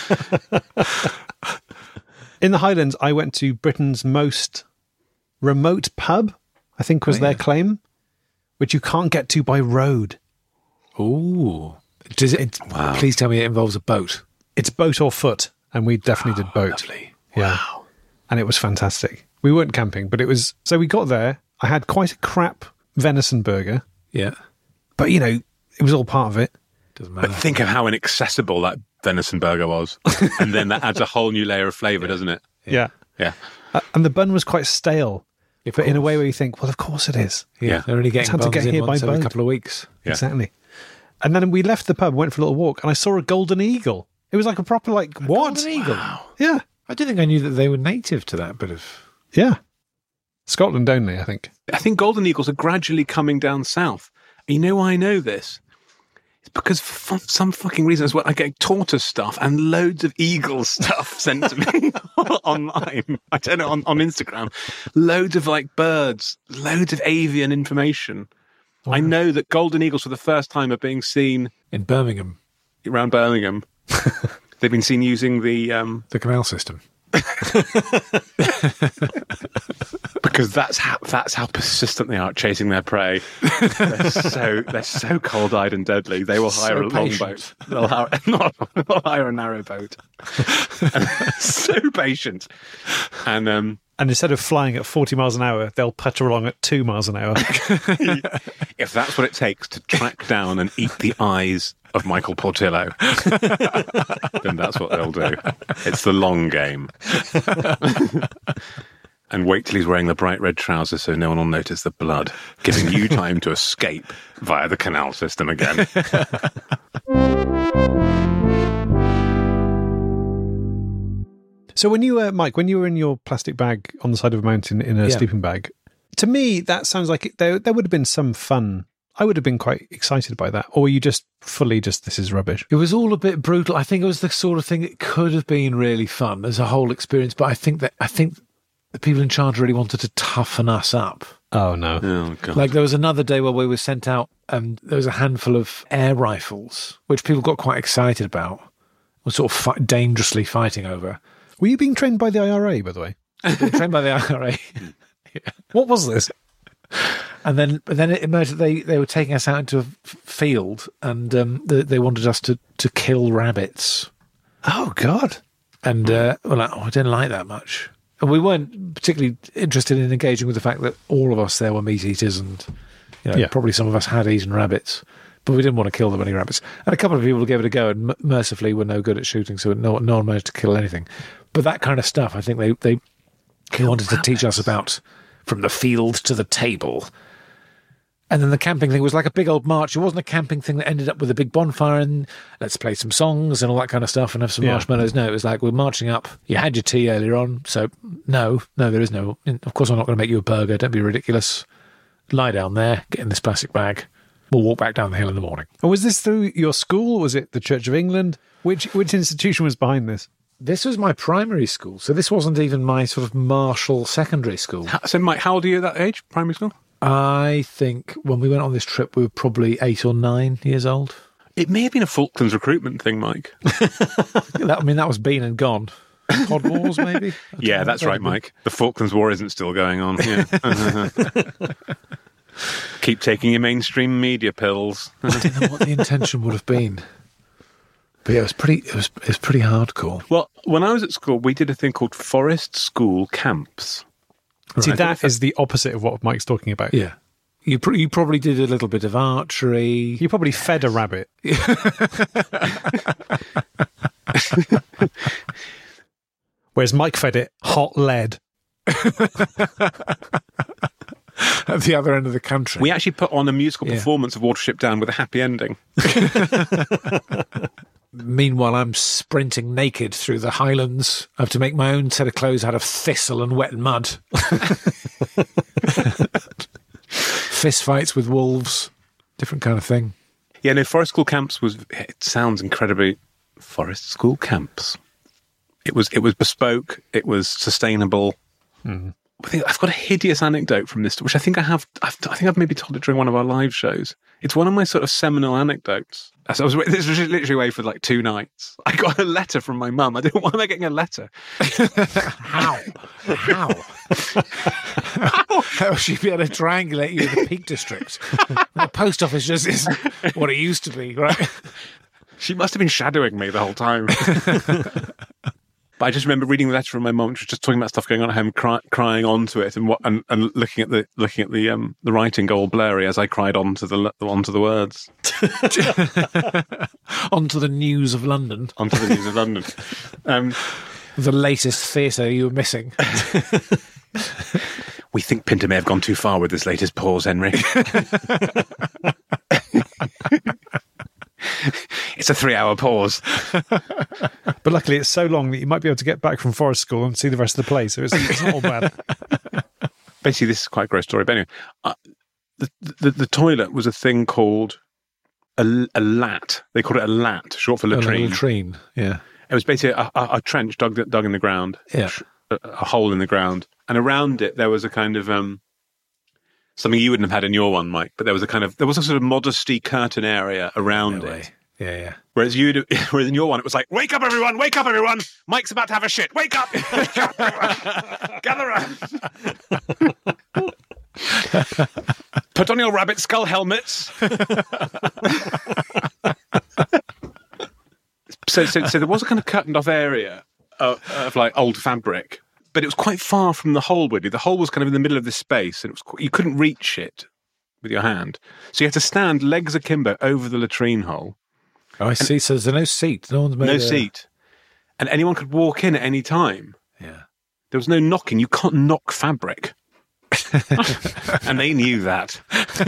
In the Highlands, I went to Britain's most remote pub, I think was their claim, which you can't get to by road. Ooh. Does it? Wow. Please tell me it involves a boat. It's boat or foot, and we definitely did boat. Lovely. Yeah. Wow. And it was fantastic. We weren't camping, but it was... So we got there. I had quite a crap venison burger, Yeah. but, it was all part of it. Doesn't matter. But think of how inaccessible that venison burger was. And then that adds a whole new layer of flavour, doesn't it? Yeah. Yeah. And the bun was quite stale, Of but in a course. way where you think, well, of course it is. Yeah. They're only getting It's had to buns get in here by once every boat. couple of weeks. Yeah. Exactly. And then we left the pub, went for a little walk, and I saw a golden eagle. It was like a proper, what? Golden eagle. Yeah. I didn't think I knew that they were native to that bit of... Yeah. Scotland only, I think. I think golden eagles are gradually coming down south. And you know why I know this? It's because for some fucking reason as well, I get tortoise stuff and loads of eagle stuff sent to me online. I don't know, on Instagram. Loads of birds, loads of avian information. Wow. I know that golden eagles for the first time are being seen In Birmingham, around Birmingham. They've been seen using the canal system. because that's how persistent they are at chasing their prey. They're so cold-eyed and deadly. They will hire a long boat. They'll hire a narrow boat. And so patient. And And instead of flying at 40 miles an hour, they'll putter along at 2 miles an hour. if that's what it takes to track down and eat the eyes of Michael Portillo, then that's what they'll do. It's the long game. And wait till he's wearing the bright red trousers so no one will notice the blood, giving you time to escape via the canal system again. So when you, Mike, when you were in your plastic bag on the side of a mountain in a sleeping bag, to me, that sounds like there would have been some fun. I would have been quite excited by that. Or were you just fully this is rubbish? It was all a bit brutal. I think it was the sort of thing that could have been really fun as a whole experience. But I think the people in charge really wanted to toughen us up. Oh, no. Oh, God. Like there was another day where we were sent out and there was a handful of air rifles, which people got quite excited about. Were sort of dangerously fighting over. Were you being trained by the IRA, by the way? Being trained by the IRA. What was this? And then it emerged that they were taking us out into a field and they wanted us to kill rabbits. Oh, God. And we're like, I didn't like that much. And we weren't particularly interested in engaging with the fact that all of us there were meat eaters and probably some of us had eaten rabbits. But we didn't want to kill that many rabbits. And a couple of people gave it a go and mercifully were no good at shooting, so no one managed to kill anything. But that kind of stuff, I think they wanted to teach us about from the field to the table. And then the camping thing was like a big old march. It wasn't a camping thing that ended up with a big bonfire and let's play some songs and all that kind of stuff and have some marshmallows. No, it was like we're marching up. You had your tea earlier on, so no, there is no. Of course, I'm not going to make you a burger. Don't be ridiculous. Lie down there, get in this plastic bag. We'll walk back down the hill in the morning. And was this through your school? Was it the Church of England? Which institution was behind this? This was my primary school, so this wasn't even my sort of martial secondary school. So, Mike, how old are you at that age, primary school? I think when we went on this trip, we were probably 8 or 9 years old. It may have been a Falklands recruitment thing, Mike. That was been and gone. Pod Wars, maybe? Yeah, that's right, Mike. The Falklands War isn't still going on. Yeah. Keep taking your mainstream media pills. I don't know what the intention would have been. But yeah, it was pretty hardcore. Well, when I was at school, we did a thing called forest school camps. See, Right. that is the opposite of what Mike's talking about. Yeah. You probably did a little bit of archery. You probably fed a rabbit. Whereas Mike fed it hot lead. At the other end of the country. We actually put on a musical Yeah. performance of Watership Down with a happy ending. Meanwhile, I'm sprinting naked through the Highlands. I have to make my own set of clothes out of thistle and wet mud. Fist fights with wolves. Different kind of thing. Yeah, no, forest school camps it sounds incredibly forest school camps. It was bespoke, it was sustainable. I think I've got a hideous anecdote from this, which I think I've maybe told it during one of our live shows. It's one of my sort of seminal anecdotes. This was literally away for like 2 nights. I got a letter from my mum. I didn't. Why am I getting a letter? How? How will she be able to triangulate you in the Peak District? The post office just isn't what it used to be, right? She must have been shadowing me the whole time. But I just remember reading the letter from my mum, which was just talking about stuff going on at home, crying onto it, and looking at the writing go all blurry as I cried onto the words. Onto the news of London. Onto the news of London. The latest theatre you were missing. We think Pinter may have gone too far with this latest pause, Henry. It's a 3-hour pause. But luckily it's so long that you might be able to get back from forest school and see the rest of the place. So it's not all bad. Basically, this is quite a gross story. But anyway, the toilet was a thing called a lat. They called it a lat, short for latrine. A latrine, yeah. It was basically a trench dug in the ground, Yeah. a hole in the ground. And around it, there was a kind of something you wouldn't have had in your one, Mike, but there was a sort of modesty curtain area around No way. it. Yeah. Whereas in your one, it was like, wake up, everyone! Wake up, everyone! Mike's about to have a shit. Wake up! Wake up, everyone! Gather around! Put on your rabbit skull helmets. So there was a kind of curtained off area of like old fabric, but it was quite far from the hole. Really, the hole was kind of in the middle of this space, and you couldn't reach it with your hand. So you had to stand legs akimbo over the latrine hole. Oh, I see. So there's no seat. No one's made No seat. And anyone could walk in at any time. Yeah. There was no knocking. You can't knock fabric. And they knew that.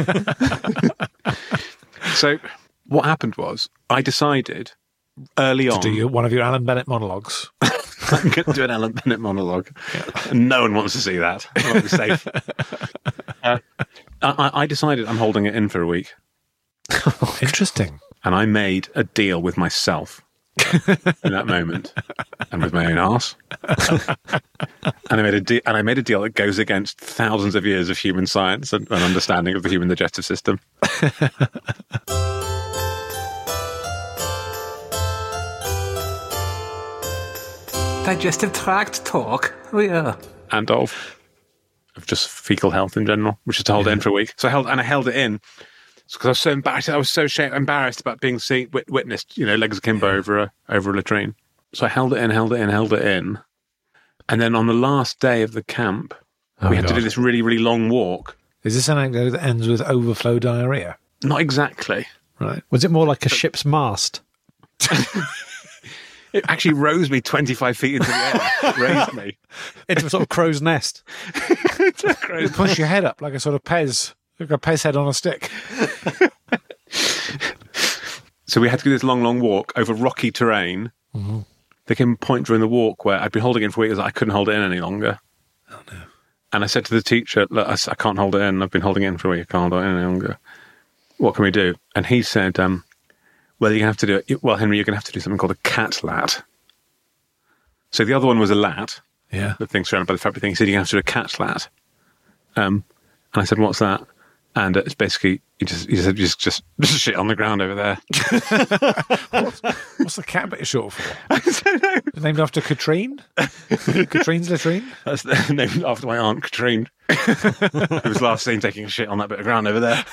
So what happened was I decided early on... To do one of your Alan Bennett monologues. I'm going to do an Alan Bennett monologue. And no one wants to see that. I won't be safe. I decided I'm holding it in for a week. Interesting. And I made a deal with myself in that moment, and with my own arse. And I made a deal that goes against thousands of years of human science and understanding of the human digestive system. Digestive tract talk. Oh yeah. And of just fecal health in general, which is to hold it in for a week. So I held it in because I was so embarrassed. I was so embarrassed about being witnessed, legs akimbo over a latrine. So I held it in. And then on the last day of the camp, we had to do this really, really long walk. Is this an anecdote that ends with overflow diarrhea? Not exactly. Right. Was it more like a ship's mast? It actually rose me 25 feet into the air. Raised me. Into a sort of crow's nest. You push your head up like a sort of Pez, like a Pez head on a stick. So we had to do this long, long walk over rocky terrain. Mm-hmm. There came a point during the walk where I'd been holding it for weeks. I couldn't hold it in any longer. Oh, no. And I said to the teacher, look, I can't hold it in. I've been holding it in for a week. I can't hold it in any longer. What can we do? And he said, well, you're going to have to do it. Well, Henry, you're going to have to do something called a cat lat. So the other one was a lat. Yeah. The thing surrounded by the fabric thing. He said, you're going to have to do a cat lat. And I said, "What's that?" And it's basically he said just shit on the ground over there. What's the cat bit short for? I don't know. Named after Katrine? Katrine's latrine? That's named after my aunt Katrine. It was last seen taking a shit on that bit of ground over there.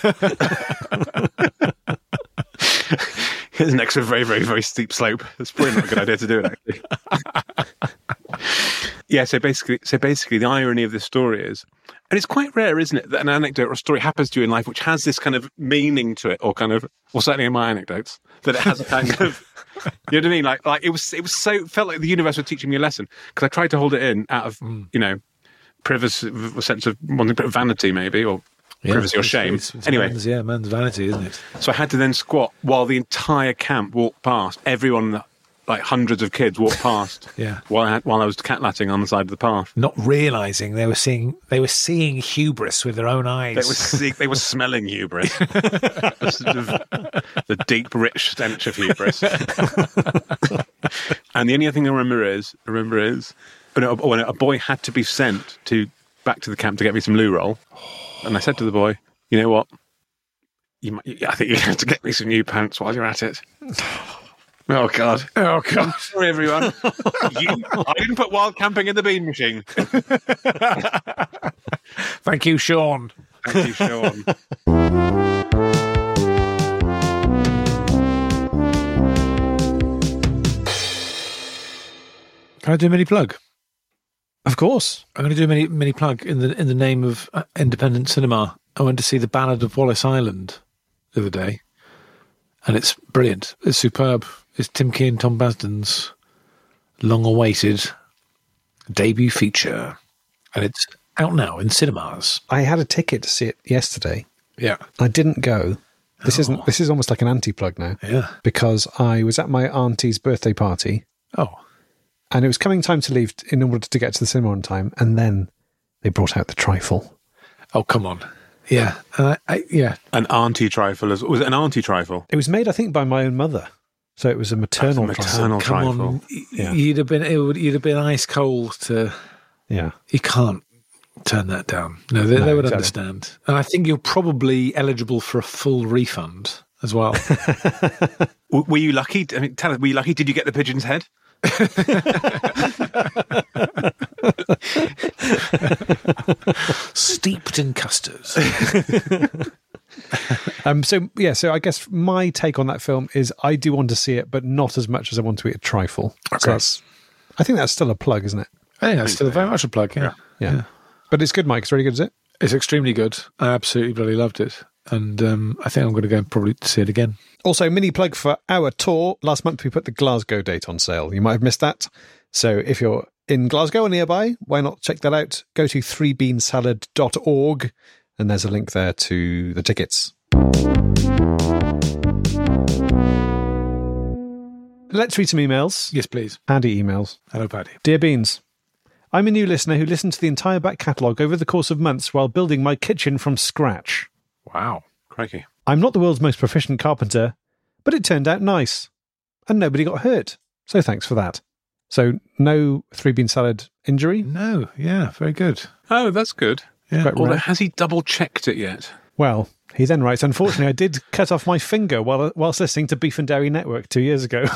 It's next to a very, very, very steep slope. It's probably not a good idea to do it, actually. Yeah, so basically the irony of this story is, and it's quite rare, isn't it, that an anecdote or a story happens to you in life which has this kind of meaning to it, or kind of, well, certainly in my anecdotes, that it has a kind of, you know what I mean? Like it felt like the universe was teaching me a lesson, because I tried to hold it in out of, privacy, a sense of wanting a bit of vanity maybe, or privacy or shame. It's anyway. man's vanity, isn't it? So I had to then squat while the entire camp walked past. Everyone, like hundreds of kids, walked past. Yeah. While I was catlatting on the side of the path. Not realising they were seeing hubris with their own eyes. They were smelling hubris. The deep, rich stench of hubris. And the only other thing I remember is when a boy had to be sent back to the camp to get me some loo roll. And I said to the boy, "You know what? I think you have to get me some new pants while you're at it." Oh, God. Oh, God. Sorry, everyone. I didn't put wild camping in the bean machine. Thank you, Sean. Thank you, Sean. Can I do a mini plug? Of course. I'm going to do a mini plug in the name of independent cinema. I went to see The Ballad of Wallace Island the other day, and it's brilliant. It's superb. It's Tim Key and Tom Basden's long-awaited debut feature, and it's out now in cinemas. I had a ticket to see it yesterday. Yeah. I didn't go. This is almost like an anti-plug now. Yeah. Because I was at my auntie's birthday party. Oh. And it was coming time to leave in order to get to the cinema on time. And then they brought out the trifle. Oh, come on. Yeah. Yeah. An auntie trifle. Was it an auntie trifle? It was made, I think, by my own mother. So it was a maternal trifle. Come on. Yeah. You'd have been ice cold to... Yeah. You can't turn that down. No, they would understand. And I think you're probably eligible for a full refund as well. Were you lucky? I mean, tell us, were you lucky? Did you get the pigeon's head? Steeped in custard. So I guess my take on that film is I do want to see it, but not as much as I want to eat a trifle. Okay. So I think that's still a plug, isn't it? I think that's still very much a plug, yeah. But it's good, Mike. It's really good, is it? It's extremely good. I absolutely bloody loved it. And I think I'm going to go and probably see it again. Also, mini plug for our tour. Last month we put the Glasgow date on sale. You might have missed that. So if you're in Glasgow or nearby, why not check that out? Go to 3beansalad.org and there's a link there to the tickets. Let's read some emails. Yes, please. Paddy emails. Hello, Paddy. Dear Beans, I'm a new listener who listened to the entire back catalogue over the course of months while building my kitchen from scratch. Wow. Crikey. I'm not the world's most proficient carpenter, but it turned out nice. And nobody got hurt. So thanks for that. So no 3-bean salad injury? No, yeah, very good. Oh, that's good. Yeah. Quite Although, rare. has he double-checked it yet? Well, he then writes, unfortunately, I did cut off my finger whilst listening to Beef and Dairy Network 2 years ago.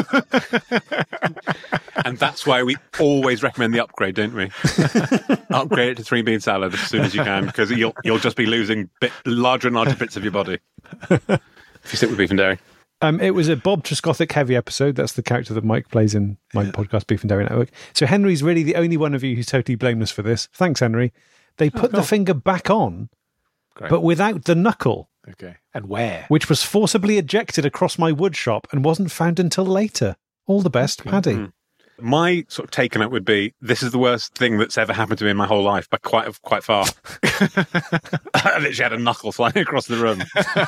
And that's why we always recommend the upgrade, don't we? Upgrade it to 3-bean salad as soon as you can, because you'll just be losing larger and larger bits of your body if you stick with Beef and Dairy. It was a Bob Trescothick heavy episode. That's the character that Mike plays in my podcast, Beef and Dairy Network. So Henry's really the only one of you who's totally blameless for this. Thanks, Henry. They put the finger back on, Great. but without the knuckle, Okay. And where? which was forcibly ejected across my wood shop and wasn't found until later. All the best, Paddy. My sort of take on it would be, this is the worst thing that's ever happened to me in my whole life, but quite far. I literally had a knuckle flying across the room.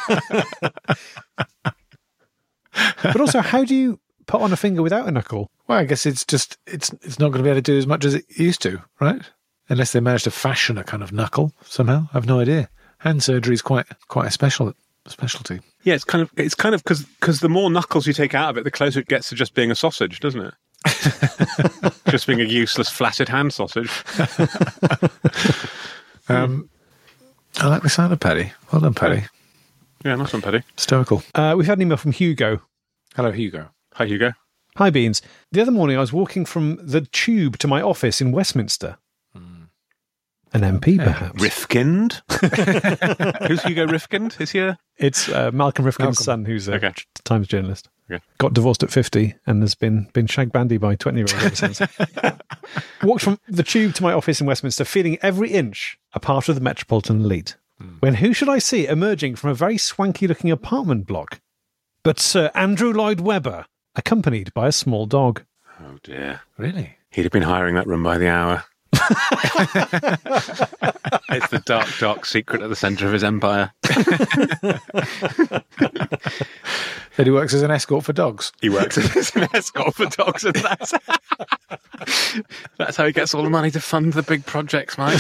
But also, how do you put on a finger without a knuckle? Well, I guess it's not going to be able to do as much as it used to, right? Unless they manage to fashion a kind of knuckle somehow. I've no idea. Hand surgery is quite a specialty. Yeah, it's kind of because the more knuckles you take out of it, the closer it gets to just being a sausage, doesn't it? Just being a useless flaccid hand sausage. I like the sound of Paddy. Well done, Paddy. Yeah, nice one, Paddy. Stoical. We've had an email from Hugo. Hello, Hugo. Hi, Hugo. Hi, Beans. The other morning I was walking from the Tube to my office in Westminster. An MP, perhaps. Rifkind? Who's Hugo Rifkind? Is he a... It's Malcolm Rifkin's son, who's a Times journalist. Okay. Got divorced at 50 and has been shag bandy by 20-year-olds ever since. Walked from the Tube to my office in Westminster, feeling every inch a part of the metropolitan elite. When who should I see emerging from a very swanky-looking apartment block but Sir Andrew Lloyd Webber, accompanied by a small dog. Oh, dear. Really? He'd have been hiring that room by the hour. It's the dark, dark secret at the centre of his empire. That he works as an escort for dogs. He works as an escort for dogs, and that's how he gets all the money to fund the big projects, mate.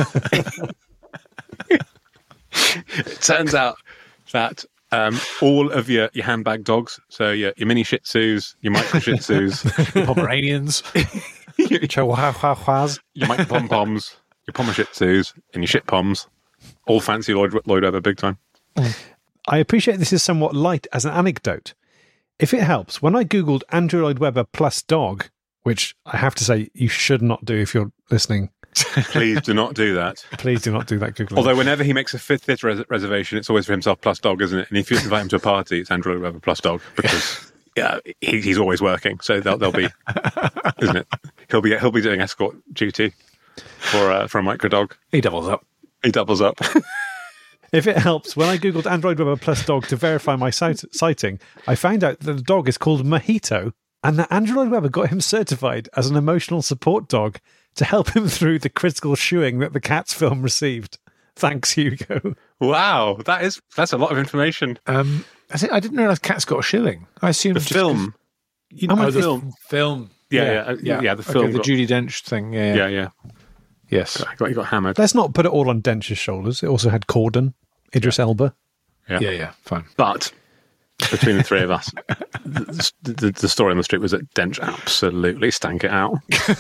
It turns out that all of your handbag dogs, so your mini Shih Tzus, your micro Shih Tzus, Pomeranians. Chihuahuas. your micro Pom Poms, your Pommer Shih Tzus, and your Shit Poms, all fancy Lloyd Webber big time. I appreciate this is somewhat light as an anecdote. If it helps, when I Googled Andrew Lloyd Webber plus dog, which I have to say you should not do if you're listening. Please do not do that. Please do not do that Googling. Although whenever he makes a fifth reservation, it's always for himself plus dog, isn't it? And if you invite him to a party, it's Andrew Lloyd Webber plus dog, because he's always working. So they'll be, isn't it? He'll be doing escort duty for a micro dog. He doubles up. He doubles up. If it helps, when I Googled Android Webber plus dog to verify my sighting, I found out that the dog is called Mojito and that Andrew Lloyd Webber got him certified as an emotional support dog to help him through the critical shoeing that the Cats film received. Thanks, Hugo. Wow, that's a lot of information. I didn't realise Cats got a shilling. I assumed The film. The film. Yeah, the film. Okay, the Judi Dench thing. Yeah. Yeah. Yes. He got hammered. Let's not put it all on Dench's shoulders. It also had Corden, Idris Elba. Yeah. Fine. But between the three of us, the story on the street was that Dench absolutely stank it out.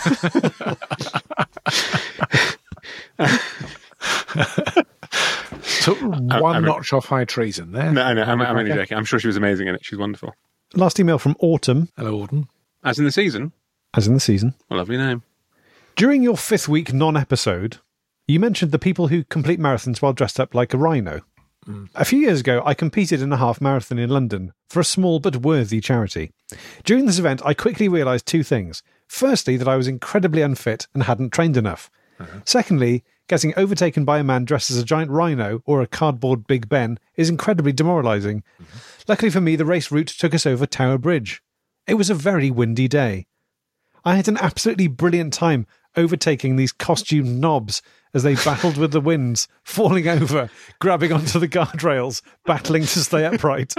So one notch off high treason there. No, I'm only joking. I'm sure she was amazing in it. She's wonderful. Last email from Autumn. Hello, Auden. As in the season. As in the season. A lovely name. During your 5th week non-episode, you mentioned the people who complete marathons while dressed up like a rhino. A few years ago, I competed in a half marathon in London for a small but worthy charity. During this event, I quickly realised two things. Firstly, that I was incredibly unfit and hadn't trained enough. Secondly, getting overtaken by a man dressed as a giant rhino or a cardboard Big Ben is incredibly demoralising. Luckily for me, the race route took us over Tower Bridge. It was a very windy day. I had an absolutely brilliant time overtaking these costumed knobs as they battled with the winds, falling over, grabbing onto the guardrails, battling to stay upright.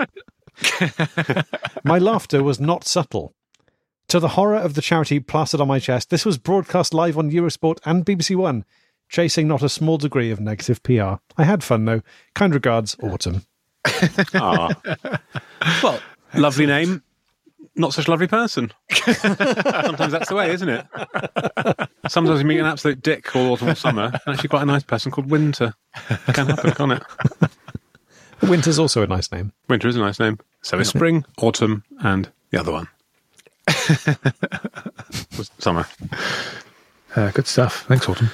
My laughter was not subtle. To the horror of the charity plastered on my chest, this was broadcast live on Eurosport and BBC One, chasing not a small degree of negative PR. I had fun, though. Kind regards, Autumn. Well, lovely name. Not such a lovely person. Sometimes that's the way, isn't it? Sometimes you meet an absolute dick called Autumn or Summer, and actually quite a nice person called Winter. Can happen, can't it? Winter's also a nice name. Winter is a nice name. So is spring, autumn, and the other one was summer. Good stuff. Thanks, Autumn.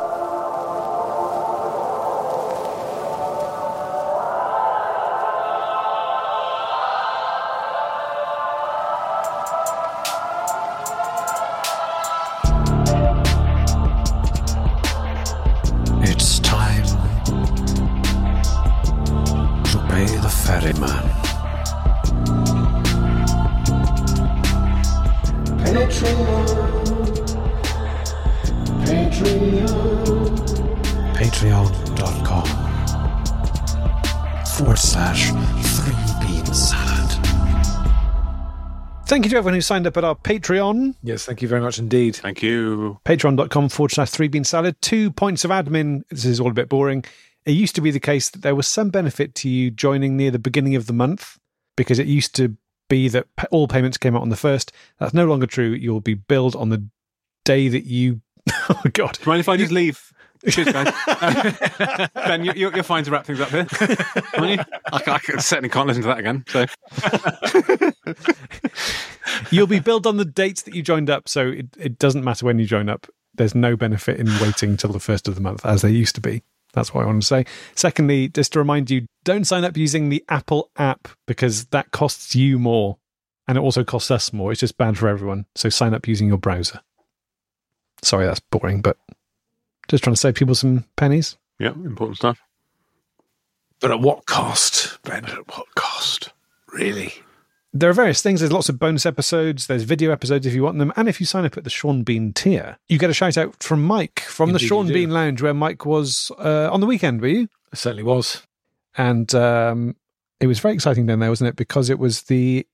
It's time to pay the ferryman. Patreon.com/3beansalad. Thank you to everyone who signed up at our Patreon. Yes, thank you very much indeed. Thank you. Patreon.com/3beansalad. 2 points of admin. This is all a bit boring. It used to be the case that there was some benefit to you joining near the beginning of the month, because it used to be that all payments came out on the 1st. That's no longer true. You'll be billed on the day that you... Oh, God. Do you mind if I just leave Cheers, guys. Ben, you're fine to wrap things up here, aren't you? I certainly can't listen to that again. So You'll be billed on the dates that you joined up, so it doesn't matter when you join up. There's no benefit in waiting till the first of the month, as there used to be. That's what I want to say. Secondly, just to remind you, don't sign up using the Apple app because that costs you more and it also costs us more. It's just bad for everyone. So sign up using your browser. Sorry, that's boring, but just trying to save people some pennies. yeah, important stuff. But at what cost, Ben? At what cost? Really? There are various things. There's lots of bonus episodes. There's video episodes if you want them. And if you sign up at the Sean Bean tier, you get a shout out from Mike from Indeed the Sean you do. Bean Lounge, where Mike was on the weekend, were you? It certainly was. And it was very exciting down there, wasn't it? Because it was the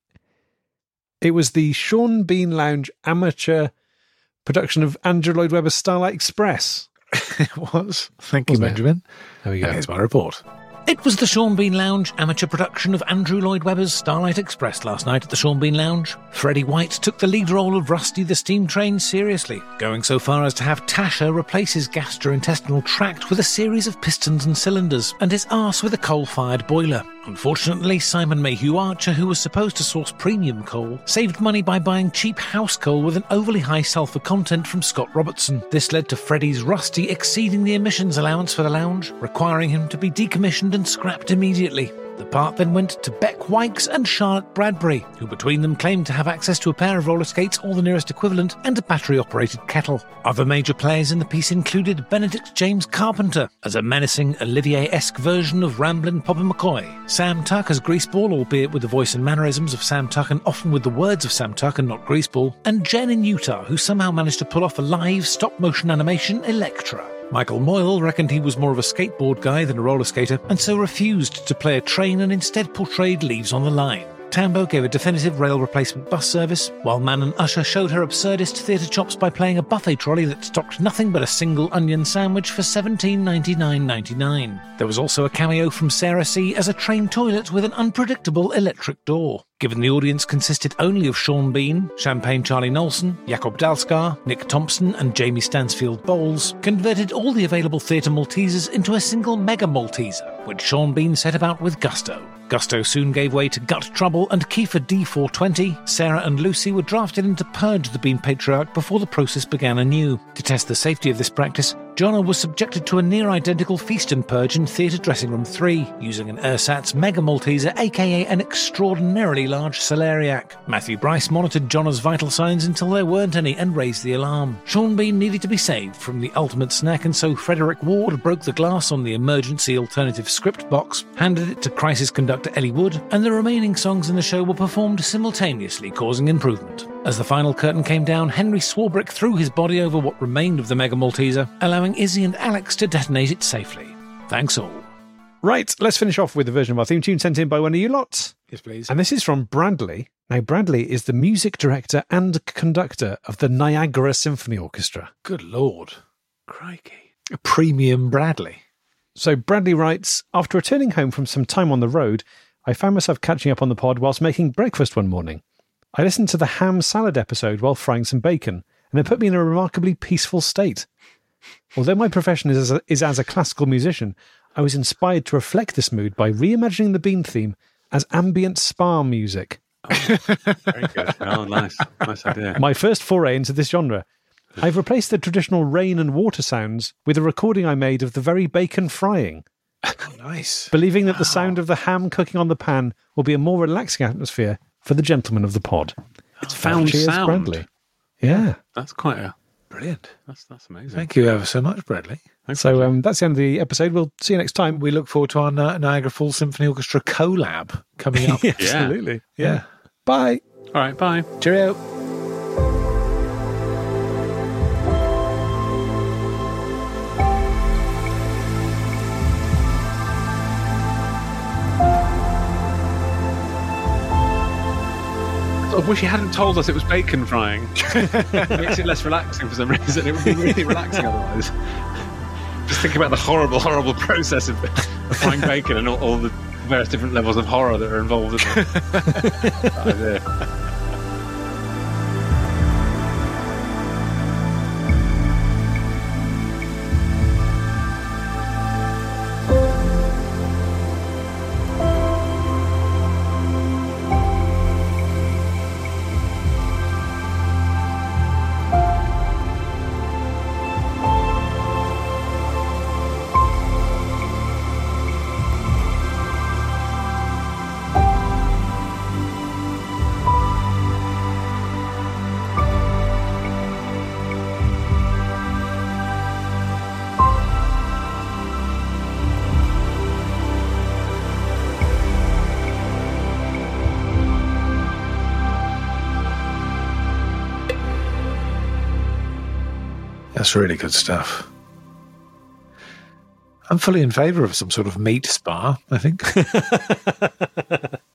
Sean Bean Lounge amateur production of Andrew Lloyd Webber's Starlight Express. It was. Thank you, Wasn't it? Benjamin. There we go. And here's my report. It was the Sean Bean Lounge amateur production of Andrew Lloyd Webber's Starlight Express last night at the Sean Bean Lounge. Freddie White took the lead role of Rusty the Steam Train seriously, going so far as to have Tasha replace his gastrointestinal tract with a series of pistons and cylinders, and his arse with a coal-fired boiler. Unfortunately, Simon Mayhew Archer, who was supposed to source premium coal, saved money by buying cheap house coal with an overly high sulphur content from Scott Robertson. This led to Freddie's Rusty exceeding the emissions allowance for the lounge, requiring him to be decommissioned and scrapped immediately. The part then went to Beck Wykes and Charlotte Bradbury, who between them claimed to have access to a pair of roller skates or the nearest equivalent and a battery-operated kettle. Other major players in the piece included Benedict James Carpenter as a menacing Olivier-esque version of Ramblin' Papa McCoy, Sam Tuck as Greaseball, albeit with the voice and mannerisms of Sam Tuck and often with the words of Sam Tuck and not Greaseball, and Jen in Utah, who somehow managed to pull off a live stop-motion animation Elektra. Michael Moyle reckoned he was more of a skateboard guy than a roller skater, and so refused to play a train and instead portrayed Leaves on the Line. Tambo gave a definitive rail replacement bus service, while Manon Usher showed her absurdist theatre chops by playing a buffet trolley that stocked nothing but a single onion sandwich for $17.99.99. There was also a cameo from Sarah C. as a train toilet with an unpredictable electric door. Given the audience consisted only of Sean Bean, Champagne Charlie Nolson, Jakob Dalskar, Nick Thompson and Jamie Stansfield Bowles, converted all the available theatre Maltesers into a single Mega Malteser, which Sean Bean set about with gusto. Gusto soon gave way to Gut Trouble and Kiefer D420. Sarah and Lucy were drafted in to purge the Bean Patriarch before the process began anew. To test the safety of this practice, Jonna was subjected to a near-identical feast and purge in Theatre Dressing Room 3, using an ersatz Mega Malteser, aka an extraordinarily large celeriac. Matthew Bryce monitored Jonna's vital signs until there weren't any and raised the alarm. Sean Bean needed to be saved from the ultimate snack, and so Frederick Ward broke the glass on the emergency alternative script box, handed it to crisis conductor Ellie Wood, and the remaining songs in the show were performed simultaneously, causing improvement. As the final curtain came down, Henry Swarbrick threw his body over what remained of the Mega Malteser, allowing Izzy and Alex to detonate it safely. Thanks all. Right, let's finish off with the version of our theme tune sent in by one of you lot. Yes, please. And this is from Bradley. Now, Bradley is the music director and conductor of the Niagara Symphony Orchestra. Good Lord. Crikey. A premium Bradley. So Bradley writes, after returning home from some time on the road, I found myself catching up on the pod whilst making breakfast one morning. I listened to the ham salad episode while frying some bacon, and it put me in a remarkably peaceful state. Although my profession is as a classical musician, I was inspired to reflect this mood by reimagining the Bean theme as ambient spa music. Very good. Oh, nice. Nice idea. My first foray into this genre. I've replaced the traditional rain and water sounds with a recording I made of the very bacon frying, Oh, nice. believing that the sound of the ham cooking on the pan will be a more relaxing atmosphere for the gentlemen of the pod. It's found Cheers, sound. Bradley. Yeah. That's quite a... Brilliant. That's amazing. Thank you ever so much, Bradley. So that's the end of the episode. We'll see you next time. We look forward to our Niagara Falls Symphony Orchestra collab coming up. Absolutely. Yeah. Bye. All right, bye. Cheerio. I wish you hadn't told us it was bacon frying. It makes it less relaxing for some reason. It would be really relaxing otherwise. Just think about the horrible, horrible process of frying bacon and all the various different levels of horror that are involved in it. That idea. That's really good stuff. I'm fully in favour of some sort of meat spa, I think.